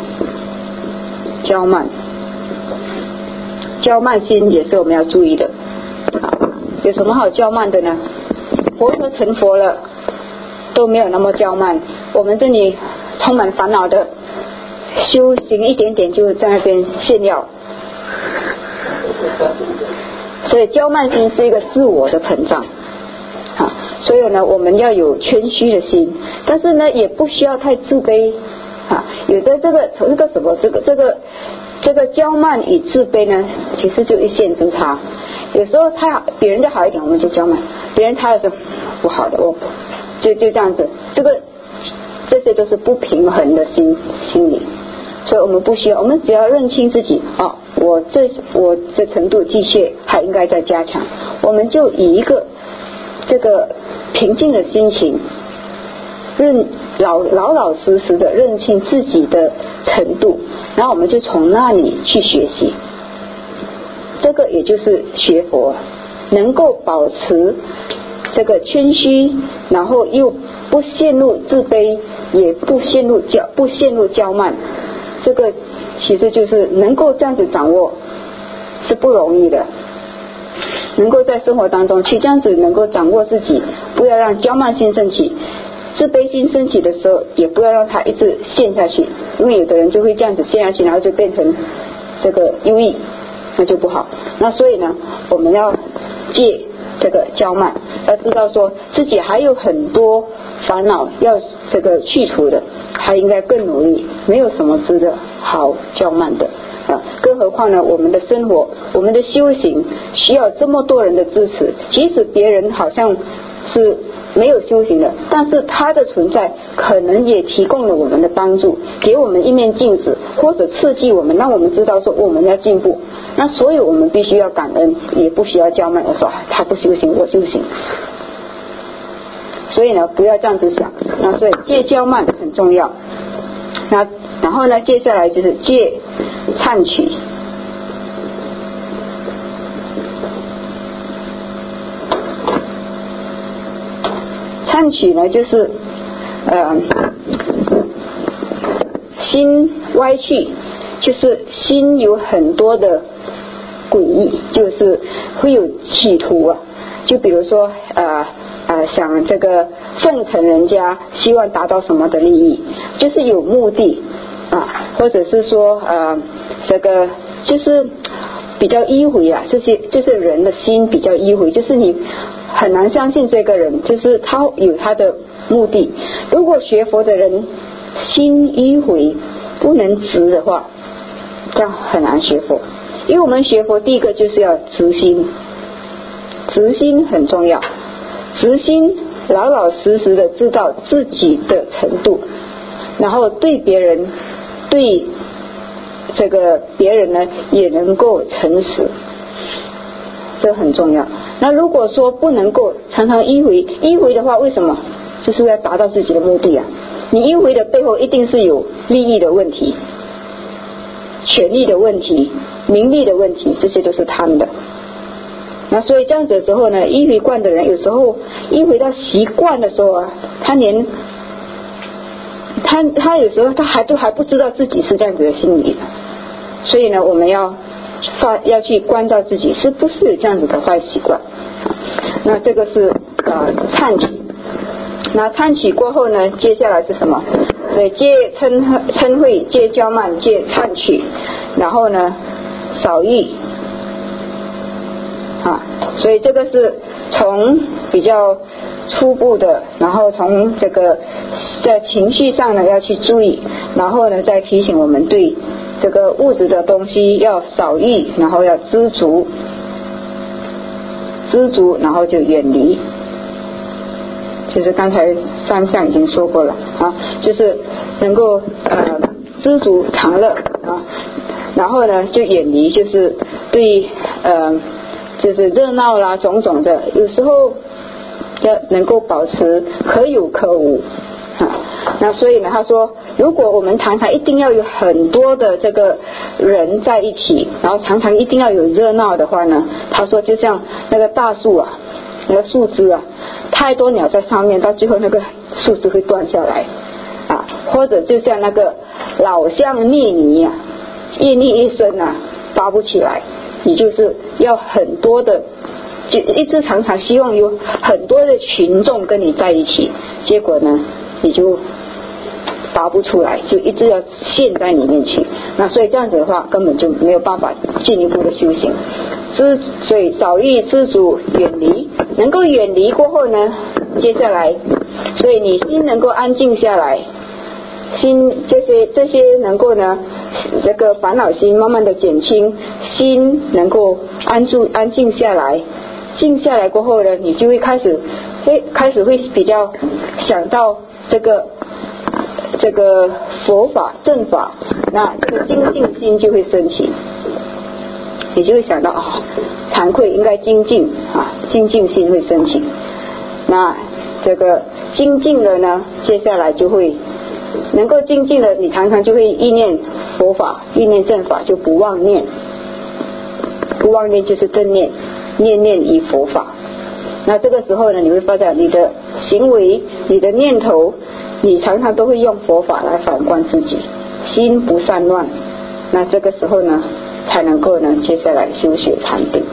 A: 骄慢，骄慢心也是我们要注意的。有什么好骄慢的呢？佛陀成佛了都没有那么骄慢，我们这里充满烦恼的，修行一点点就在那边炫耀。所以骄慢心是一个自我的膨胀啊，所以呢我们要有谦虚的心，但是呢也不需要太自卑啊。有的这个这个什么这个这个这个骄慢与自卑呢，其实就一线之差。有时候他别人家好一点，我们就骄慢；别人差的时候不好的，我就就这样子。这个这些都是不平衡的心心理，所以我们不需要，我们只要认清自己哦，我这我这程度的确还应该再加强，我们就以一个这个平静的心情，认老老老实实的认清自己的程度，然后我们就从那里去学习。这个也就是学佛，能够保持这个谦虚，然后又不陷入自卑，也不陷入骄不陷入骄慢，这个其实就是能够这样子掌握是不容易的。能够在生活当中去这样子能够掌握自己，不要让骄慢心升起，自卑心升起的时候也不要让它一直陷下去，因为有的人就会这样子陷下去，然后就变成这个忧郁，那就不好。那所以呢我们要戒这个骄慢，要知道说自己还有很多烦恼要这个去除的，还应该更努力，没有什么值得好骄慢的啊。更何况呢我们的生活我们的修行需要这么多人的支持，即使别人好像是没有修行的，但是他的存在可能也提供了我们的帮助，给我们一面镜子，或者刺激我们，让我们知道说我们要进步。那所以我们必须要感恩，也不需要骄慢的说他不修行我修行。所以呢不要这样子想， 那所以戒骄慢很重要。那然后呢，接下来就是戒忏取。忏取呢，就是呃心歪曲，就是心有很多的诡异，就是会有企图啊。就比如说呃呃想这个奉承人家，希望达到什么的利益，就是有目的啊，或者是说呃这个就是比较迂回啊，这些就是人的心比较迂回，就是你很难相信这个人，就是他有他的目的。如果学佛的人心迂回不能直的话，这样很难学佛。因为我们学佛第一个就是要直心，直心很重要，直心老老实实的知道自己的程度，然后对别人对这个别人呢也能够诚实，这很重要。那如果说不能够常常迂回，迂回的话为什么？就是要达到自己的目的啊。你迂回的背后一定是有利益的问题，权力的问题，名利的问题，这些都是贪的。那所以这样子的时候呢，迂回惯的人有时候迂回到习惯的时候啊，他连他他有时候他还都还不知道自己是这样子的心理的。所以呢，我们要发要去关照自己是不是有这样子的坏习惯。那这个是呃忏取。那忏取过后呢，接下来是什么？所以戒嗔嗔恚，戒骄慢，戒忏取，然后呢少欲啊。所以这个是从比较初步的，然后从这个在情绪上呢要去注意，然后呢再提醒我们对这个物质的东西要少欲，然后要知足，知足然后就远离。就是刚才三项已经说过了啊，就是能够呃知足常乐啊，然后呢就远离，就是对呃就是热闹啦种种的，有时候要能够保持可有可无啊。那所以呢，他说，如果我们常常一定要有很多的这个人在一起，然后常常一定要有热闹的话呢，他说就像那个大树啊，那个树枝啊，太多鸟在上面，到最后那个树枝会断下来啊，或者就像那个老橡泥泥啊，一粒一生啊拔不起来。你就是要很多的，就一直常常希望有很多的群众跟你在一起，结果呢你就拔不出来，就一直要陷在里面去。那所以这样子的话根本就没有办法进一步的修行。知所以少欲知足远离，能够远离过后呢，接下来所以你心能够安静下来，心这些这些能够呢这个烦恼心慢慢的减轻，心能够安住安静下来，静下来过后呢，你就会开始会开始会比较想到这个这个佛法正法，那这个精进心就会升起，你就会想到啊，惭愧应该精进啊，精进心会升起。那这个精进了呢，接下来就会能够精进了，你常常就会意念佛法，意念正法，就不妄念。不妄念就是正念，念念于佛法。那这个时候呢，你会发现你的行为，你的念头，你常常都会用佛法来反观自己，心不散乱。那这个时候呢，才能够呢接下来修学禅定。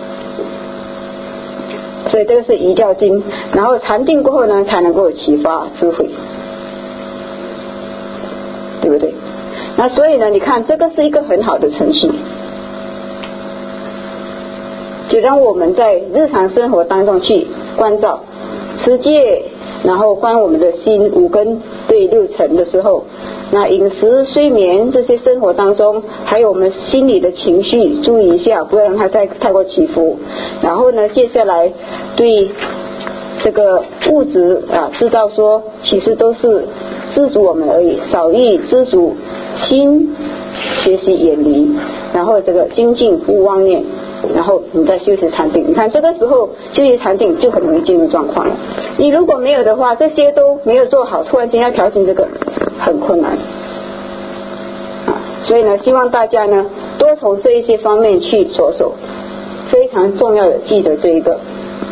A: 所以这个是遗教经，然后禅定过后呢，才能够启发智慧，对不对？那所以呢，你看这个是一个很好的程序，就让我们在日常生活当中去关照持戒，然后观我们的心五根对六尘的时候，那饮食睡眠这些生活当中，还有我们心理的情绪注意一下，不要让它再太过起伏。然后呢，接下来对这个物质啊，知道说其实都是知足我们而已，少欲知足，心学习远离，然后这个精进勿妄念然后你再修习禅定。你看这个时候修习禅定就很容易进入状况了。你如果没有的话，这些都没有做好，突然间要调整这个很困难啊。所以呢，希望大家呢多从这一些方面去着手，非常重要的记得这一个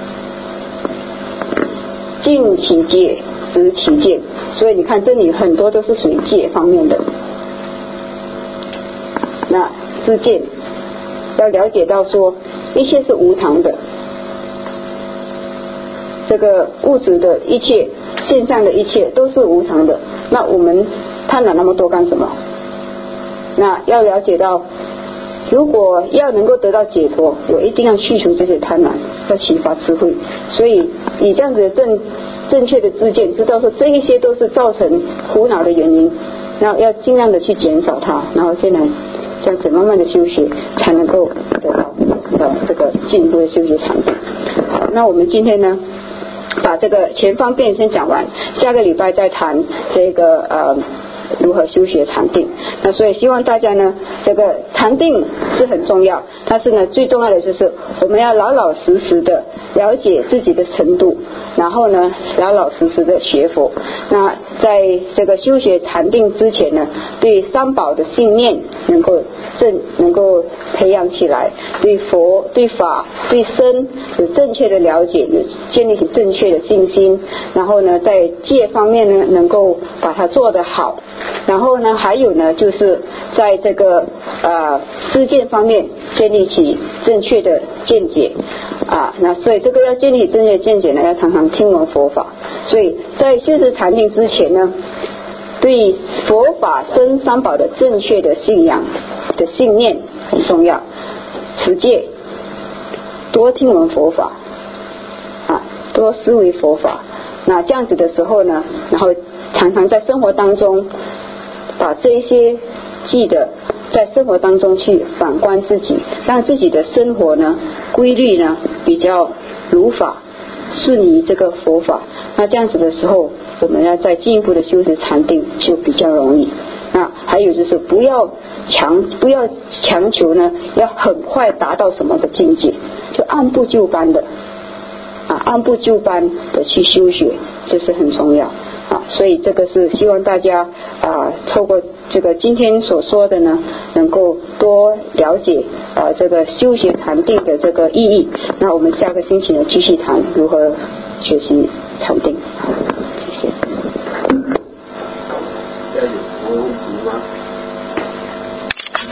A: 尽其戒执其见。所以你看这里很多都是属于戒方面的。那知见要了解到说一切是无常的，这个物质的一切现象的一切都是无常的，那我们贪婪那么多干什么？那要了解到如果要能够得到解脱，我一定要去除这些贪婪，要启发智慧。所以以这样子的正正确的知见，知道说这一些都是造成苦恼的原因，然后要尽量的去减少它，然后现在这样子慢慢的修学，才能够得到呃这个进一步的修学场景。好，那我们今天呢把这个前方便先讲完，下个礼拜再谈这个呃如何修学禅定。那所以希望大家呢，这个禅定是很重要，但是呢最重要的就是我们要老老实实的了解自己的程度，然后呢老老实实的学佛。那在这个修学禅定之前呢，对三宝的信念能够正能够培养起来，对佛对法对身有正确的了解，有建立起正确的信心，然后呢在戒方面呢能够把它做得好，然后呢还有呢就是在这个呃知见方面建立起正确的见解啊。那所以这个要建立正确的见解呢，要常常听闻佛法。所以在修持禅定之前呢，对佛法僧三宝的正确的信仰的信念很重要，持戒，多听闻佛法啊，多思维佛法。那这样子的时候呢，然后常常在生活当中把这一些记得在生活当中去反观自己，让自己的生活呢规律呢比较如法顺于这个佛法。那这样子的时候，我们要再进一步的修持禅定就比较容易。那还有就是不要强不要强求呢要很快达到什么的境界，就按部就班的啊，按部就班的去修学，这是很重要啊。所以这个是希望大家啊，透过这个今天所说的呢，能够多了解啊这个修学禅定的这个意义。那我们下个星期呢继续谈如何学习禅定。